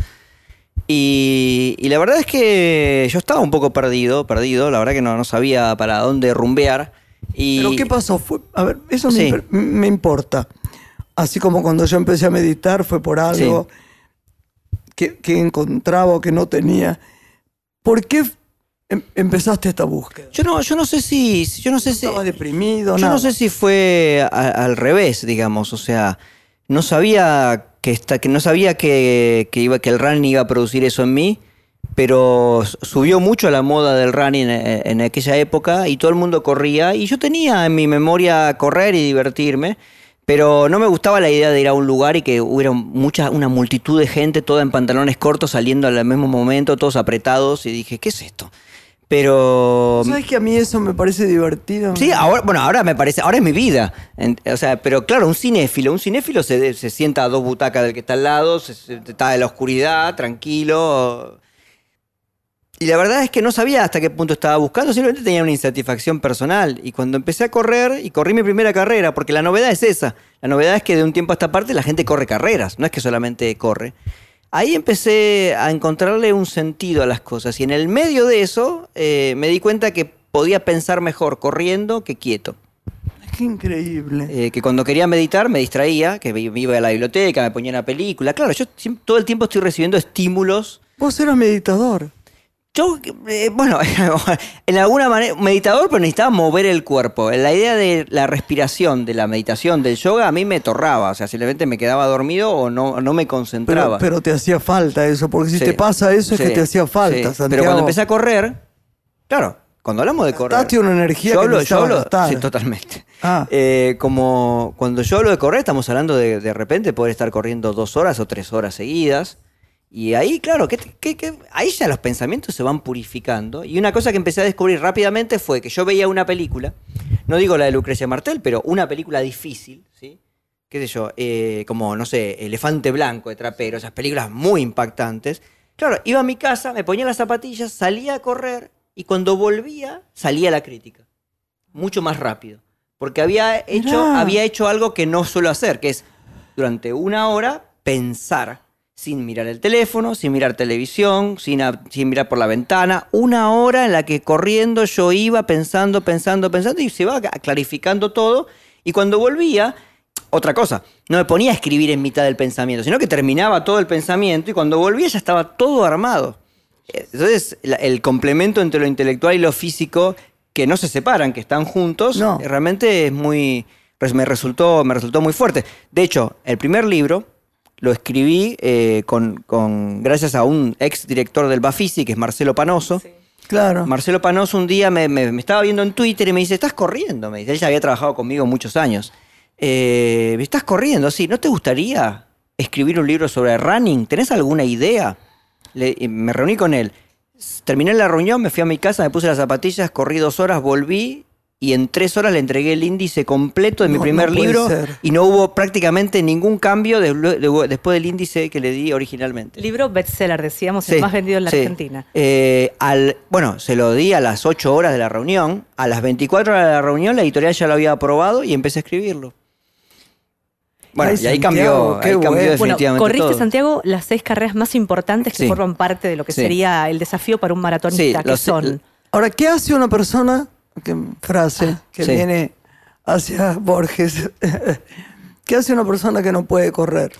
Y, y la verdad es que yo estaba un poco perdido, perdido, la verdad que no, no sabía para dónde rumbear. Y, Pero ¿qué pasó? Fue, a ver, eso Sí. me, imp- me importa. Así como cuando yo empecé a meditar fue por algo que, que encontraba o que no tenía. ¿Por qué em- empezaste esta búsqueda? Yo no, yo no sé si, yo no sé si, ¿Estabas deprimido? yo nada? no sé si fue a- al revés, digamos, o sea, no sabía que esta, que no sabía que, que iba, que el running iba a producir eso en mí, pero s- subió mucho la moda del running en, en aquella época y todo el mundo corría y yo tenía en mi memoria correr y divertirme. Pero no me gustaba la idea de ir a un lugar y que hubiera mucha, una multitud de gente toda en pantalones cortos saliendo al mismo momento, todos apretados, y dije, ¿qué es esto? Pero ¿Sabes que a mí eso me parece divertido? sí, ahora, bueno, ahora me parece, ahora es mi vida. En- o sea, pero claro, un cinéfilo, un cinéfilo se, se sienta a dos butacas del que está al lado, se, se- está en la oscuridad, tranquilo. Y la verdad es que no sabía hasta qué punto estaba buscando, simplemente tenía una insatisfacción personal. Y cuando empecé a correr, y corrí mi primera carrera, porque la novedad es esa, la novedad es que de un tiempo a esta parte la gente corre carreras, no es que solamente corre. Ahí empecé a encontrarle un sentido a las cosas y en el medio de eso eh, me di cuenta que podía pensar mejor corriendo que quieto. Qué increíble. Eh, que cuando quería meditar me distraía, que me iba a la biblioteca, me ponía una película. Claro, yo siem- todo el tiempo estoy recibiendo estímulos. Vos eras meditador. Yo, eh, bueno, en alguna manera, meditador, pero necesitaba mover el cuerpo. La idea de la respiración, de la meditación, del yoga, a mí me torraba. O sea, simplemente me quedaba dormido o no, no me Pero, concentraba. pero te hacía falta eso, porque si Sí, te pasa eso es sí, que te hacía falta, sí. Santiago. Pero cuando empecé a correr, claro, cuando hablamos de correr. Gastaste una energía yo que hablo, yo necesitabas hablo- gastar. Sí, totalmente. Ah. Eh, como cuando yo hablo de correr, estamos hablando de de repente poder estar corriendo dos horas o tres horas seguidas. Y ahí, claro, que, que- que- ahí ya los pensamientos se van purificando. Y una cosa que empecé a descubrir rápidamente fue que yo veía una película, no digo la de Lucrecia Martel, pero una película difícil, ¿sí? Qué sé yo, eh, como, no sé, Elefante Blanco de Trapero, esas películas muy impactantes. Claro, iba a mi casa, me ponía las zapatillas, salía a correr y cuando volvía salía la crítica. Mucho más rápido. Porque había hecho, Mirá. había hecho algo que no suelo hacer, que es durante una hora pensar sin mirar el teléfono, sin mirar televisión, sin, a- sin mirar por la ventana. Una hora en la que corriendo yo iba pensando, pensando, pensando y se iba clarificando todo. Y cuando volvía, otra cosa, no me ponía a escribir en mitad del pensamiento, sino que terminaba todo el pensamiento y cuando volvía ya estaba todo armado. Entonces, la- el complemento entre lo intelectual y lo físico, que no se separan, que están juntos, No. eh, realmente es muy, res- me resultó, me resultó muy fuerte. De hecho, el primer libro lo escribí eh, con, con- gracias a un ex director del Bafisi, que es Marcelo Panoso. Claro. Marcelo Panoso un día me, me- me estaba viendo en Twitter y me dice, ¿estás corriendo? Me dice, él ya había trabajado conmigo muchos años. Eh, ¿Estás corriendo? Sí, ¿no te gustaría escribir un libro sobre running? ¿Tenés alguna idea? Le- y me reuní con él. S- Terminé la reunión, me fui a mi casa, me puse las zapatillas, corrí dos horas, volví y en tres horas le entregué el índice completo de mi No, primer no puede libro ser. y no hubo prácticamente ningún cambio de- de- después del índice que le di originalmente. Libro bestseller, decíamos, Sí, el más vendido en la sí. Argentina. Eh, al, bueno, se lo di a las ocho horas de la reunión. A las veinticuatro horas de la reunión, la editorial ya lo había aprobado y empecé a escribirlo. Bueno, Ay, y ahí Santiago, cambió, qué ahí cambió bueno. Bueno, definitivamente corriste, todo. Santiago, las seis carreras más importantes que Sí. forman parte de lo que Sí. sería el desafío para un maratonista, Sí, que los- son... Ahora, ¿qué hace una persona, que, frase que sí. viene hacia Borges, qué hace una persona que no puede correr?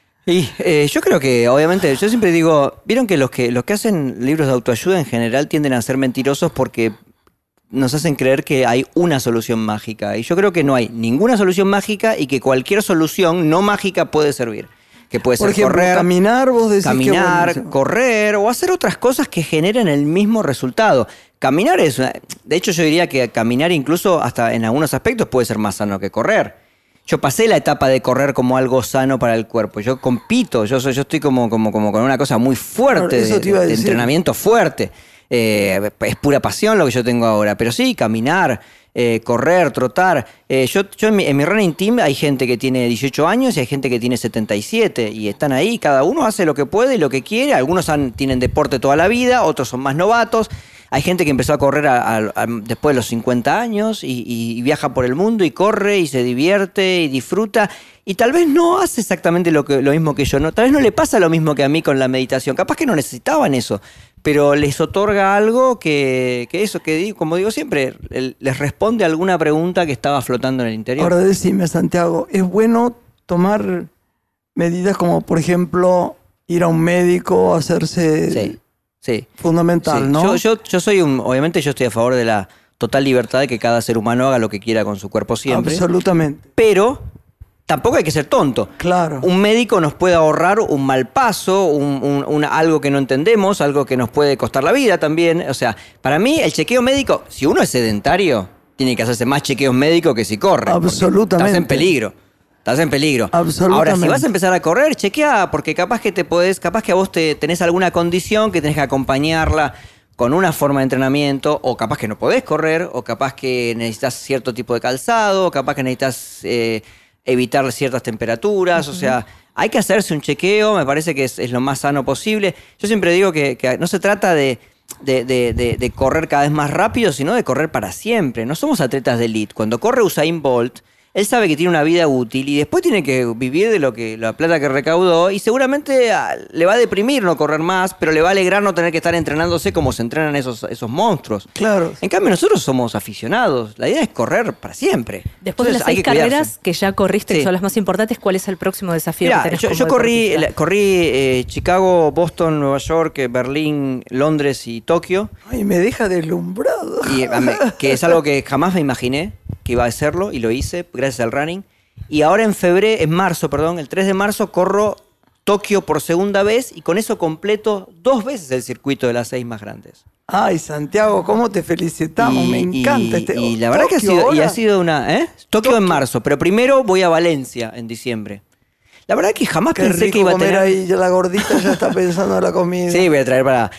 Y eh, yo creo que, obviamente, yo siempre digo, vieron que los que los que hacen libros de autoayuda en general tienden a ser mentirosos porque nos hacen creer que hay una solución mágica. Y yo creo que no hay ninguna solución mágica y que cualquier solución no mágica puede servir. Que puede Por ser ejemplo, correr, caminar, vos decís que caminar, buenísimo. correr o hacer otras cosas que generen el mismo resultado. Caminar es una- de hecho yo diría que caminar incluso hasta en algunos aspectos puede ser más sano que correr. Yo pasé la etapa de correr como algo sano para el cuerpo. Yo compito, yo soy, yo estoy como, como, como con una cosa muy fuerte, Claro, eso de, te iba a de decir. entrenamiento fuerte. Eh, es pura pasión lo que yo tengo ahora. Pero sí, caminar, eh, correr, trotar. Eh, yo yo en, mi, en mi running team hay gente que tiene dieciocho años y hay gente que tiene setenta y siete. Y están ahí, cada uno hace lo que puede y lo que quiere. Algunos han- tienen deporte toda la vida, otros son más novatos. Hay gente que empezó a correr a- a- a- después de los cincuenta años y, y viaja por el mundo y corre y se divierte y disfruta. Y tal vez no hace exactamente lo, que, lo mismo que yo. ¿no? Tal vez no le pasa lo mismo que a mí con la meditación. Capaz que no necesitaban eso. Pero les otorga algo que, que eso, que digo- como digo siempre, el- les responde a alguna pregunta que estaba flotando en el interior. Ahora decime, Santiago, ¿es bueno tomar medidas como, por ejemplo, ir a un médico, hacerse Sí, sí. fundamental, Sí. ¿no? Yo, yo, yo soy un, obviamente yo estoy a favor de la total libertad de que cada ser humano haga lo que quiera con su cuerpo siempre. Absolutamente. Pero tampoco hay que ser tonto. Claro. Un médico nos puede ahorrar un mal paso, un- un- una- algo que no entendemos, algo que nos puede costar la vida también. O sea, para mí el chequeo médico, si uno es sedentario, tiene que hacerse más chequeos médicos que si corre. porque Absolutamente. Estás en peligro. Estás en peligro. Absolutamente. Ahora, si vas a empezar a correr, chequea, porque capaz que te podés, capaz que a vos te, tenés alguna condición que tenés que acompañarla con una forma de entrenamiento, o capaz que no podés correr, o capaz que necesitas cierto tipo de calzado, o capaz que necesitas eh, evitar ciertas temperaturas, o sea, hay que hacerse un chequeo, me parece que es, es lo más sano posible. Yo siempre digo que, que no se trata de, de, de- de- de correr cada vez más rápido, sino de correr para siempre. No somos atletas de elite. Cuando corre Usain Bolt, él sabe que tiene una vida útil y después tiene que vivir de lo que la plata que recaudó y seguramente ah, le va a deprimir no correr más, pero le va a alegrar no tener que estar entrenándose como se entrenan esos, esos monstruos. Claro. En cambio, nosotros somos aficionados. La idea es correr para siempre. Después de Entonces, las hay seis que cuidarse. carreras que ya corriste, Sí. que son las más importantes, ¿cuál es el próximo desafío Mirá, que tenés yo, como yo corrí, deportista? la- corrí eh, Chicago, Boston, Nueva York, eh, Berlín, Londres y Tokio. Ay, me deja deslumbrado. Y, a me- que es algo que jamás me imaginé que iba a hacerlo y lo hice gracias al running. Y ahora en febrero, en marzo, perdón, el tres de marzo corro Tokio por segunda vez y con eso completo dos veces el circuito de las seis más grandes. Ay, Santiago, ¿cómo te felicitamos? Y- me encanta y, este. y la verdad que ha Tokio sido, y ahora. ha sido una... ¿eh? Tokio, en marzo, pero primero voy a Valencia en diciembre. La verdad que jamás Qué pensé rico que iba a comer tener... ahí, ya la gordita ya está pensando en la comida. Sí, voy a traer para...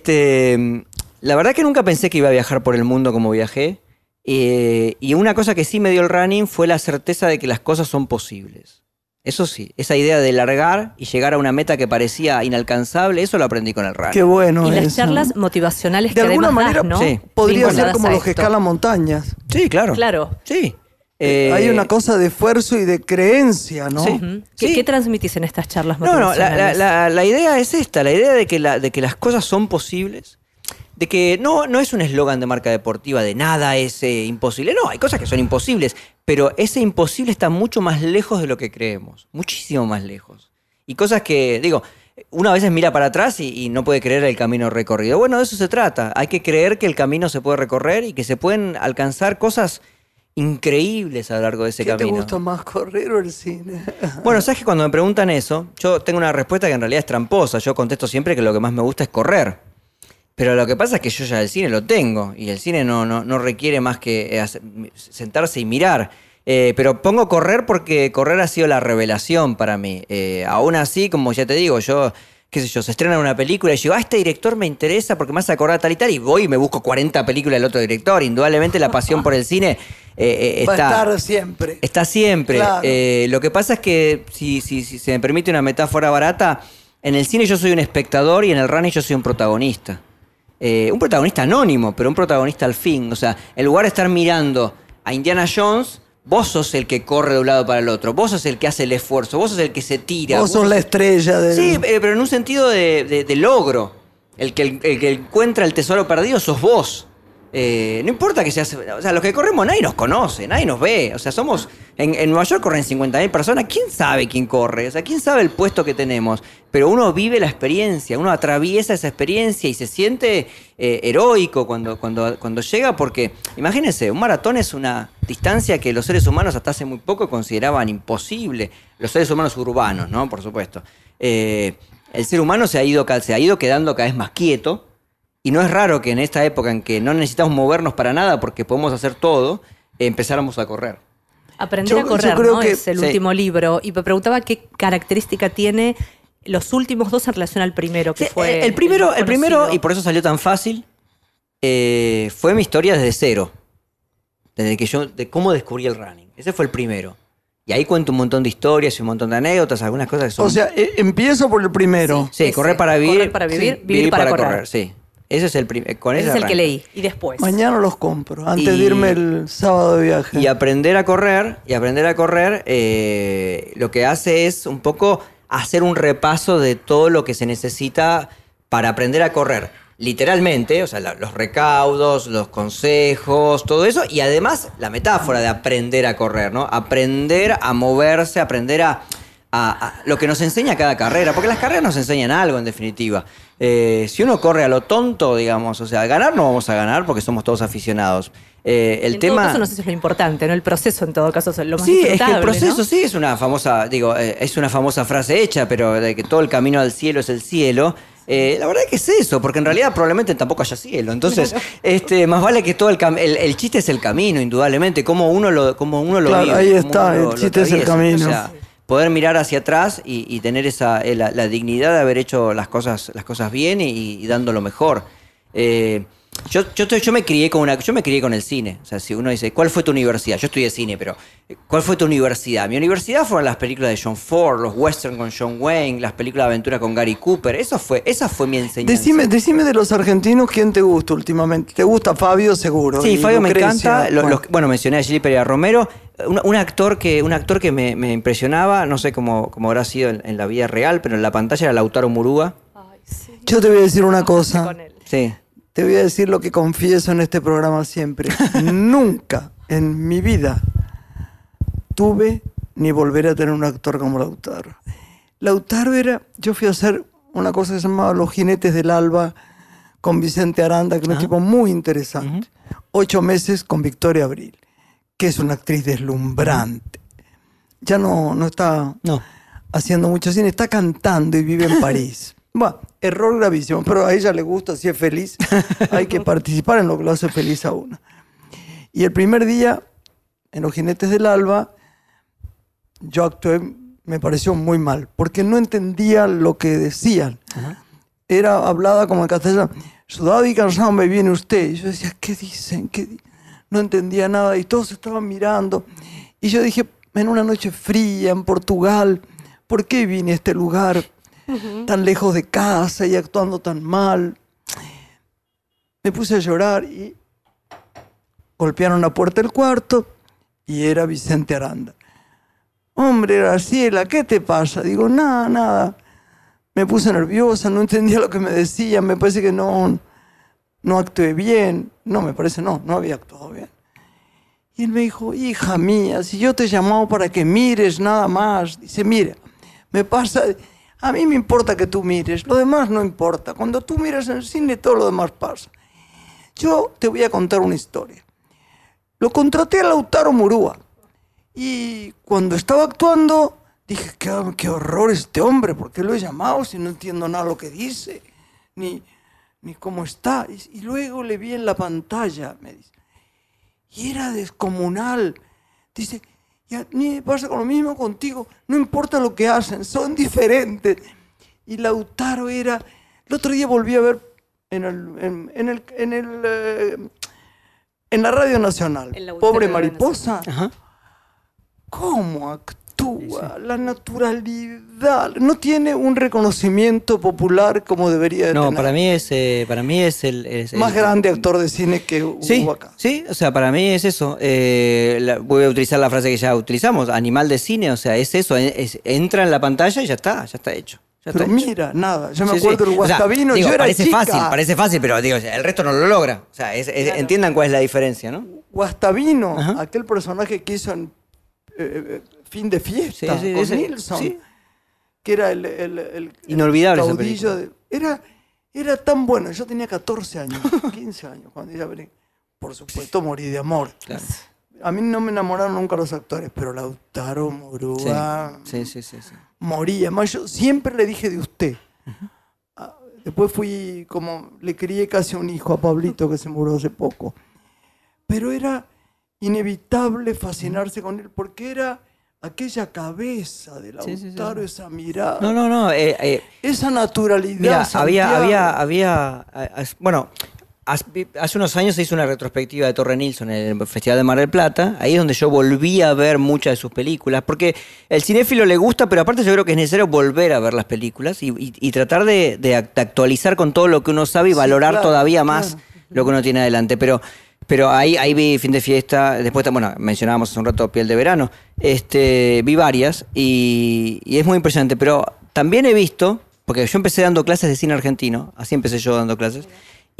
Este, la verdad que nunca pensé que iba a viajar por el mundo como viajé. Eh, y una cosa que sí me dio el running fue la certeza de que las cosas son posibles. Eso sí, esa idea de largar y llegar a una meta que parecía inalcanzable, eso lo aprendí con el running. Qué bueno Y las eso. charlas motivacionales De que alguna además manera das, ¿no? sí. podría ser Vinculadas como a los que esto. escalan montañas. Sí, claro. Claro. Sí. Hay Eh, una cosa de esfuerzo y de creencia, ¿no? Sí. Ujú. ¿Qué, Sí. qué transmitís en estas charlas No, no, la, motivacionales? la- la- la idea es esta, la idea de que, la- de que las cosas son posibles, de que no, no es un eslogan de marca deportiva de nada es eh, imposible, no, hay cosas que son imposibles, pero ese imposible está mucho más lejos de lo que creemos, muchísimo más lejos. Y cosas que, digo, uno a veces mira para atrás y, y no puede creer el camino recorrido. Bueno, de eso se trata, hay que creer que el camino se puede recorrer y que se pueden alcanzar cosas increíbles a lo largo de ese ¿Qué camino. te gusta más, correr o el cine? Bueno, sabes que cuando me preguntan eso, yo tengo una respuesta que en realidad es tramposa. Yo contesto siempre que lo que más me gusta es correr. Pero lo que pasa es que yo ya el cine lo tengo y el cine no, no, no requiere más que eh, hacer- sentarse y mirar. Eh, pero pongo correr porque correr ha sido la revelación para mí. Eh, aún así, como ya te digo, yo, qué sé yo, se estrena una película y digo, ah, este director me interesa porque me hace acordar tal y tal, y voy y me busco cuarenta películas del otro director. Indudablemente la pasión por el cine eh, eh, Va está... a estar siempre. Está siempre. Claro. Eh, lo que pasa es que, si, si, si se me permite una metáfora barata, en el cine yo soy un espectador y en el running yo soy un protagonista. Eh, un protagonista anónimo, pero un protagonista al fin. O sea, en lugar de estar mirando a Indiana Jones, Vos sos el que corre de un lado para el otro, vos sos el que hace el esfuerzo, vos sos el que se tira. Vos sos la estrella de... Sí, eh, pero en un sentido de, de- de logro. El que, el, el que encuentra el tesoro perdido sos vos. Eh, no importa que seas... O sea, los que corremos nadie nos conoce, nadie nos ve. O sea, somos... En, en Nueva York corren cincuenta mil personas. ¿Quién sabe quién corre? O sea, ¿quién sabe el puesto que tenemos? Pero uno vive la experiencia, uno atraviesa esa experiencia y se siente eh, heroico cuando, cuando, cuando llega porque, imagínense, un maratón es una distancia que los seres humanos hasta hace muy poco consideraban imposible. Los seres humanos urbanos, ¿no? Por supuesto. Eh, el ser humano se ha, ido, se ha ido quedando cada vez más quieto. Y no es raro que en esta época en que no necesitamos movernos para nada porque podemos hacer todo, eh, empezáramos a correr. Aprender Yo- a yo correr, creo ¿no? que- Es el sí. último libro. Y me preguntaba qué característica tiene los últimos dos en relación al primero, que Sí, fue... eh, el primero, más el primero, conocido. y por eso salió tan fácil, eh, fue mi historia desde cero. Desde que yo, de cómo descubrí el running. Ese fue el primero. Y ahí cuento un montón de historias y un montón de anécdotas, algunas cosas que son... O sea, eh, empiezo por el primero. sí, ese, correr para vivir. correr para vivir, sí, vivir para correr. Sí, ese es el primer. Con Ese ese es el que arranco. leí. Y después. Mañana los compro, antes Y- de irme el sábado de viaje. Y aprender a correr, y aprender a correr, eh, lo que hace es un poco hacer un repaso de todo lo que se necesita para aprender a correr. Literalmente, o sea, la- los recaudos, los consejos, todo eso, y además la metáfora de aprender a correr, ¿no? Aprender a moverse, aprender a, a- a lo que nos enseña cada carrera, porque las carreras nos enseñan algo en definitiva. Eh, si uno corre a lo tonto, digamos, o sea, ganar no vamos a ganar porque somos todos aficionados. Eh, el en tema... todo caso, no sé si es lo importante, ¿no? El proceso, en todo caso, es lo más Sí, es que disfrutable, el proceso ¿no? sí es una famosa, digo, eh, es una famosa frase hecha, pero de que todo el camino al cielo es el cielo. Eh, la verdad es que es eso, porque en realidad probablemente tampoco haya cielo. Entonces, este, más vale que todo el, cam- el el chiste es el camino, indudablemente, cómo uno lo, cómo uno lo Claro, vive. ahí cómo está, uno el lo- lo chiste es el atraviesa. camino. O sea, poder mirar hacia atrás y, y tener esa eh, la, la dignidad de haber hecho las cosas, las cosas bien y, y dando lo mejor. Eh, yo, yo, estoy- yo me crié con una, yo me crié con el cine. O sea, si uno dice, ¿cuál fue tu universidad? Yo estudié cine, pero eh, ¿cuál fue tu universidad? Mi universidad fueron las películas de John Ford, los western con John Wayne, las películas de aventura con Gary Cooper. Eso fue, esa fue mi enseñanza. Decime, decime de los argentinos, ¿quién te gusta últimamente? ¿Te gusta Fabio, seguro? Sí, Y Fabio me Lucrecia, encanta. Lo- bueno. los- bueno, mencioné a Gili Pereira Romero. Un, un actor que, un actor que me, me impresionaba, no sé cómo, cómo habrá sido en, en la vida real, pero en la pantalla era Lautaro Murúa. Ay, sí. Yo te voy a decir una cosa. Con él. Sí. Te voy a decir lo que confieso en este programa siempre. Nunca en mi vida tuve ni volveré a tener un actor como Lautaro. Lautaro era... Yo fui a hacer una cosa que se llamaba Los Jinetes del Alba con Vicente Aranda, que es un tipo muy interesante. Ocho meses con Victoria Abril, que es una actriz deslumbrante. Ya no, no está No. haciendo mucho cine, está cantando y vive en París. Bueno, error gravísimo, pero a ella le gusta, si es feliz, hay que participar en lo que lo hace feliz a uno. Y el primer día, en Los Jinetes del Alba, yo actué, me pareció muy mal, porque no entendía lo que decían. Era hablada como en castellano, sudado y cansado me viene usted. Y yo decía, ¿qué dicen? ¿Qué di-?" No entendía nada y todos estaban mirando. Y yo dije, en una noche fría en Portugal, ¿por qué vine a este lugar tan lejos de casa y actuando tan mal? Me puse a llorar y golpearon la puerta del cuarto y era Vicente Aranda. Hombre, Graciela, ¿qué te pasa? Digo, nada, nada. Me puse nerviosa, no entendía lo que me decían, me parece que no, no actué bien. No, me parece no, no había actuado bien. Y él me dijo, hija mía, si yo te he llamado para que mires nada más. Dice, mira, me pasa, a mí me importa que tú mires, lo demás no importa. Cuando tú miras en el cine, todo lo demás pasa. Yo te voy a contar una historia. Lo contraté a Lautaro Murúa. Y cuando estaba actuando, dije, qué, qué horror este hombre, ¿por qué lo he llamado si no entiendo nada lo que dice? Ni, ni cómo está. Y, y luego le vi en la pantalla, me dice. Y era descomunal. Dice, y a mí me pasa con lo mismo contigo, no importa lo que hacen, son diferentes. Y Lautaro era... El otro día volví a ver en el... En, en el, en, el eh, en la Radio Nacional, El Auditorio Pobre de la Mariposa. Ajá. ¿Cómo actúa actúa, la naturalidad. No tiene un reconocimiento popular como debería de No, tener. para mí es, eh, para mí es el... es Más el- grande actor de cine que hubo Sí, acá. sí, o sea, para mí es eso. Eh, la- voy a utilizar la frase que ya utilizamos, animal de cine, o sea, es eso, es- es- entra en la pantalla y ya está, ya está hecho. Ya Pero está hecho. mira, nada, yo me Sí, acuerdo sí. del O sea, Guastavino, digo, yo era parece chica. fácil, parece fácil, pero digo, el resto no lo logra. O sea, es- es- entiendan cuál es la diferencia, ¿no? Guastavino, Ajá. aquel personaje que hizo en eh, eh, Fin de Fiesta Sí, sí, con ese- Nilsson, sí. que era el, el- el- el Inolvidable esa caudillo película. de, era, era tan bueno, yo tenía catorce años, quince años, cuando ella venía. Por supuesto, morí de amor. Claro. A mí no me enamoraron nunca los actores, pero Lautaro Murúa Sí, sí, sí, sí. moría. Además, yo siempre le dije de usted. Ah, Después fui como, le crié casi un hijo a Pablito que se murió hace poco. Pero era inevitable fascinarse con él porque era aquella cabeza de Sí, sí, sí, Lautaro, sí. esa mirada, No, no, no. eh, eh, esa naturalidad. Mira, había, Santiago. había, había, a- a- bueno, has- hace unos años se hizo una retrospectiva de Torre Nilsson en el Festival de Mar del Plata. Ahí es donde yo volví a ver muchas de sus películas, porque el cinéfilo le gusta, pero aparte yo creo que es necesario volver a ver las películas y, y- y tratar de, de act- de actualizar con todo lo que uno sabe y Sí, valorar claro, todavía más claro. lo que uno tiene adelante. Pero, pero ahí, ahí vi Fin de Fiesta, después, bueno, mencionábamos hace un rato Piel de Verano, este, vi varias y, y es muy impresionante, pero también he visto, porque yo empecé dando clases de cine argentino, así empecé yo dando clases,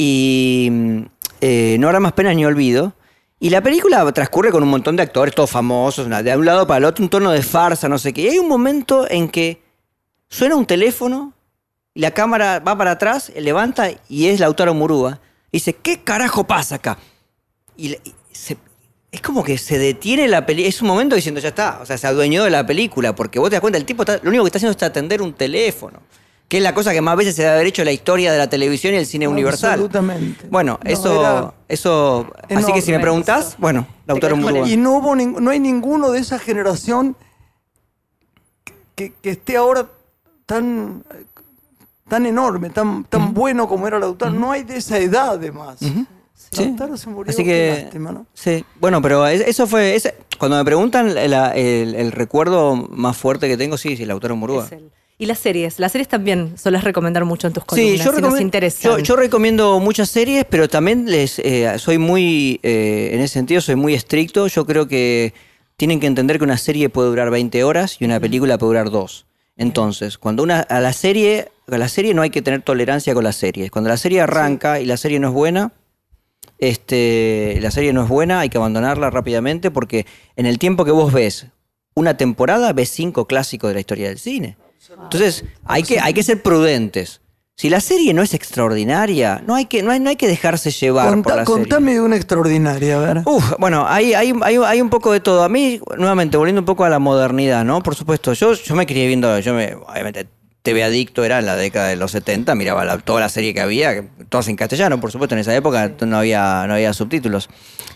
y mm, eh, No habrá más pena ni olvido. Y la película transcurre con un montón de actores, todos famosos, una- de un lado para el otro, un tono de farsa, no sé qué. Y hay un momento en que suena un teléfono y la cámara va para atrás, levanta y es Lautaro Murúa. Y dice, ¿qué carajo pasa acá? Y, le- y se- es como que se detiene la película. Es un momento diciendo, ya está, o sea, se adueñó de la película, porque vos te das cuenta, el tipo está- lo único que está haciendo es atender un teléfono, que es la cosa que más veces se debe haber hecho en la historia de la televisión y el cine universal. Absolutamente. Bueno, No, eso, era eso así que si me enorme. preguntás, bueno, Lautaro quedás con Murúa. Y no hubo ning- no hay ninguno de esa generación que, que esté ahora tan, tan enorme, tan, tan bueno como era Lautaro. No hay de esa edad, además. Sí. Lautaro se murió, Así qué que, lástima, ¿no? sí, bueno, pero es- eso fue, ese- cuando me preguntan la- el, el recuerdo más fuerte que tengo, sí, sí, Lautaro Murúa. Es él. Y las series, las series también sueles recomendar mucho en tus Sí, columnas, yo, si nos recomien- interesan. yo, yo recomiendo muchas series, pero también les eh, soy muy, eh, en ese sentido, soy muy estricto. Yo creo que tienen que entender que una serie puede durar veinte horas y una película puede durar dos. Entonces, cuando una a la serie, a la serie no hay que tener tolerancia con las series. Cuando la serie arranca y la serie no es buena, este, la serie no es buena, hay que abandonarla rápidamente porque en el tiempo que vos ves una temporada, ves cinco clásicos de la historia del cine. Entonces, hay que, hay que ser prudentes. Si la serie no es extraordinaria, no hay que, no hay, no hay que dejarse llevar Conta- por la contame de una extraordinaria, a ver. serie. Uf, bueno, hay, hay, hay, hay un poco de todo. A mí, nuevamente, volviendo un poco a la modernidad, ¿no? Por supuesto, yo, yo me crié viendo, yo me, obviamente, T V Adicto era en la década de los setenta, miraba la- toda la serie que había, que- todas en castellano, por supuesto, en esa época no había, no había subtítulos.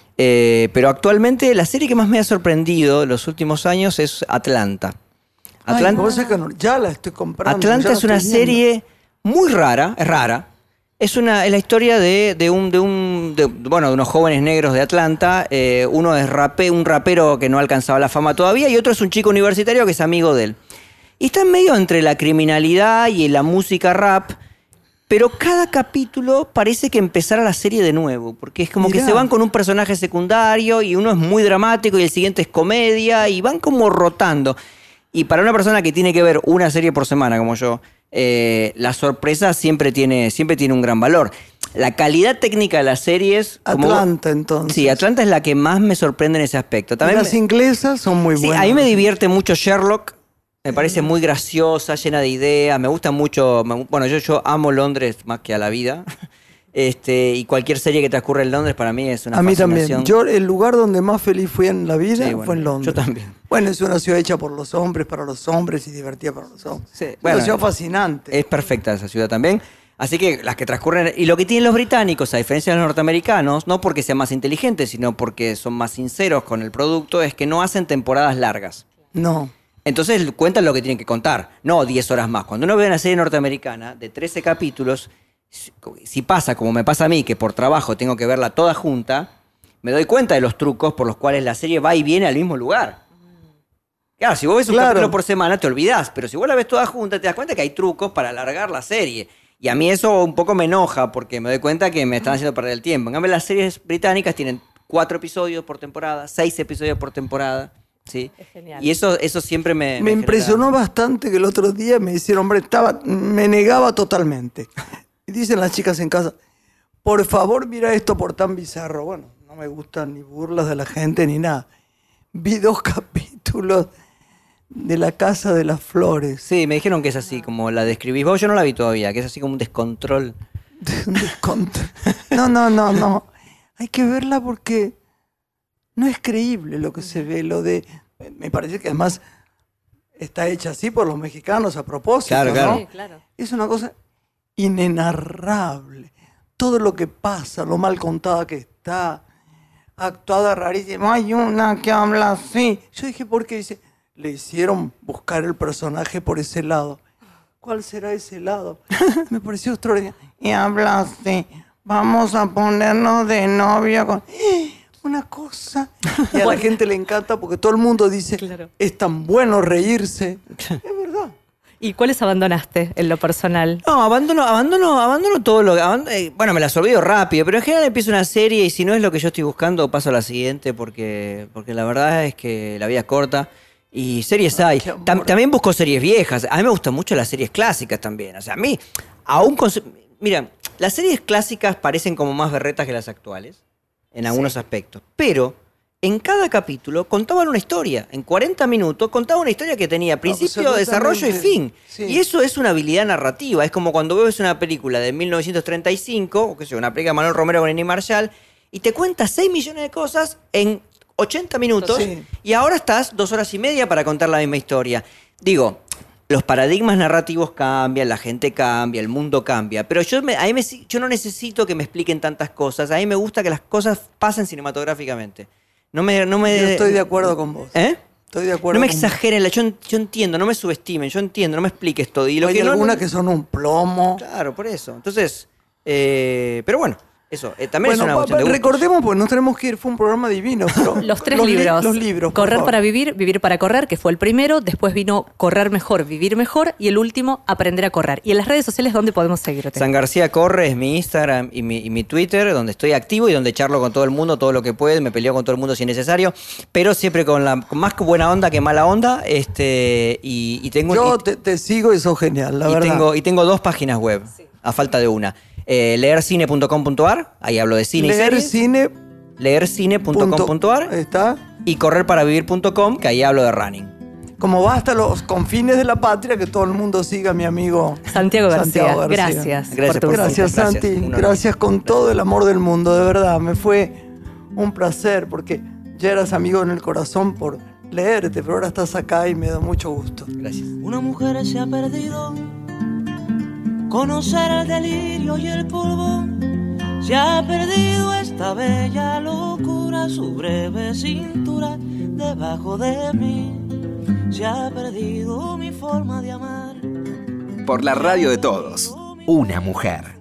Eh, pero actualmente la serie que más me ha sorprendido en los últimos años es Atlanta. Ay, Atlanta, vos sabés que no- ya la estoy comprando. Atlanta ya la es una estoy viendo. serie muy rara, es rara. Es una es la historia de, de un de un de- bueno de unos jóvenes negros de Atlanta. Eh, uno es rape, un rapero que no ha alcanzado la fama todavía y otro es un chico universitario que es amigo de él. Y está en medio entre la criminalidad y la música rap. Pero cada capítulo parece que empezara la serie de nuevo, porque es como Mirá. que se van con un personaje secundario y uno es muy dramático y el siguiente es comedia y van como rotando. Y para una persona que tiene que ver una serie por semana como yo, eh, la sorpresa siempre tiene, siempre tiene un gran valor. La calidad técnica de las series... como- Atlanta, entonces. Sí, Atlanta es la que más me sorprende en ese aspecto. Y También las me- inglesas son muy Sí, buenas. a mí me divierte mucho Sherlock. Me parece muy graciosa, llena de ideas. Me gusta mucho. me- bueno, yo, yo amo Londres más que a la vida. Este, y cualquier serie que transcurre en Londres para mí es una A mí fascinación. también. Yo, el lugar donde más feliz fui en la vida Sí, bueno, fue en Londres. yo también. Bueno, es una ciudad hecha por los hombres, para los hombres y divertida para los hombres. Sí, Es bueno, una ciudad fascinante. Es perfecta esa ciudad también. Así que las que transcurren. Y lo que tienen los británicos, a diferencia de los norteamericanos, no porque sean más inteligentes, sino porque son más sinceros con el producto, es que no hacen temporadas largas. No. Entonces cuentan lo que tienen que contar, no diez horas más. Cuando uno ve una serie norteamericana de trece capítulos, si- si pasa como me pasa a mí, que por trabajo tengo que verla toda junta, me doy cuenta de los trucos por los cuales la serie va y viene al mismo lugar. Claro, si vos ves un Claro. capítulo por semana te olvidás, pero si vos la ves toda junta te das cuenta que hay trucos para alargar la serie. Y a mí eso un poco me enoja porque me doy cuenta que me están haciendo perder el tiempo. En cambio, las series británicas tienen cuatro episodios por temporada, seis episodios por temporada. ¿Sí? Es genial. Y eso, eso siempre me... Me me impresionó genera- bastante que el otro día me hicieron, hombre, estaba, me negaba totalmente. Y dicen las chicas en casa, por favor, mira esto por tan bizarro. Bueno, no me gustan ni burlas de la gente ni nada. Vi dos capítulos de La Casa de las Flores. Sí, me dijeron que es así, como la describís vos. Yo no la vi todavía, que es así como un descontrol. Un descontrol. No, no, no, no. Hay que verla porque no es creíble lo que se ve. Lo de, me parece que además está hecha así por los mexicanos a propósito. Claro, claro. ¿no? Sí, claro. Es una cosa inenarrable. Todo lo que pasa, lo mal contada que está, actuada rarísima. Hay una que habla así. Yo dije, ¿por qué? Dice, le hicieron buscar el personaje por ese lado. ¿Cuál será ese lado? Me pareció extraordinario. Y habla así. Vamos a ponernos de novio con... Una cosa. Y a la gente le encanta porque todo el mundo dice, Claro. es tan bueno reírse. Es verdad. ¿Y cuáles abandonaste en lo personal? No, abandono, abandono, abandono todo lo que... aband- eh, bueno, me las olvido rápido, pero en general empiezo una serie y si no es lo que yo estoy buscando, paso a la siguiente porque, porque la verdad es que la vida es corta. Y series hay. qué amor. Tam- también busco series viejas. A mí me gustan mucho las series clásicas también. O sea, a mí, aún con... Mira, las series clásicas parecen como más berretas que las actuales, en algunos aspectos. Pero en cada capítulo contaban una historia. En cuarenta minutos contaban una historia que tenía principio, desarrollo y fin. Sí. Y eso es una habilidad narrativa. Es como cuando ves una película de mil novecientos treinta y cinco, o qué sé yo, una película de Manuel Romero con Nenny Marshall, y te cuenta seis millones de cosas en ochenta minutos, Sí. y ahora estás dos horas y media para contar la misma historia. Digo, los paradigmas narrativos cambian, la gente cambia, el mundo cambia, pero yo, me, a mí me- yo no necesito que me expliquen tantas cosas. A mí me gusta que las cosas pasen cinematográficamente. No me... No me Yo estoy de acuerdo con vos. ¿Eh? Estoy de acuerdo No me con vos. exageren, la- yo, yo entiendo, no me subestimen, yo entiendo, no me expliques todo. Y lo Hay que no- algunas que son un plomo. Claro, por eso. Entonces, eh, pero bueno, eso, eh, también Bueno, es una pa- cuestión de gustos. recordemos, porque nos tenemos que ir, fue un programa divino. Pero Los tres li- libros. Los libros. por Correr favor. para vivir, vivir para correr, que fue el primero. Después vino Correr mejor, vivir mejor. Y el último, Aprender a correr. Y en las redes sociales, ¿dónde podemos seguirte? San García Corre es mi Instagram y mi, y mi Twitter, donde estoy activo y donde charlo con todo el mundo, todo lo que puede, me peleo con todo el mundo si es necesario, pero siempre con la con más buena onda que mala onda, este y, y tengo Yo y, te, te sigo y sos genial, la y verdad. tengo y tengo dos páginas web, a falta de una. Eh, leercine punto com punto a r, ahí hablo de cine y Leer series. cine. leercine punto com punto a r Está. y correr para vivir punto com, que ahí hablo de running. Como va hasta los confines de la patria, que todo el mundo siga a mi amigo Santiago García. Santiago García. Gracias. Gracias tu por visita. Gracias, Gracias, Santi. un honor. Gracias con todo el amor del mundo, de verdad. Me fue un placer porque ya eras amigo en el corazón por leerte, pero ahora estás acá y me da mucho gusto. Gracias. Una mujer se ha perdido, conocer el delirio y el polvo. Se ha perdido esta bella locura, su breve cintura debajo de mí. Se ha perdido mi forma de amar. Por la radio de todos. Una mujer.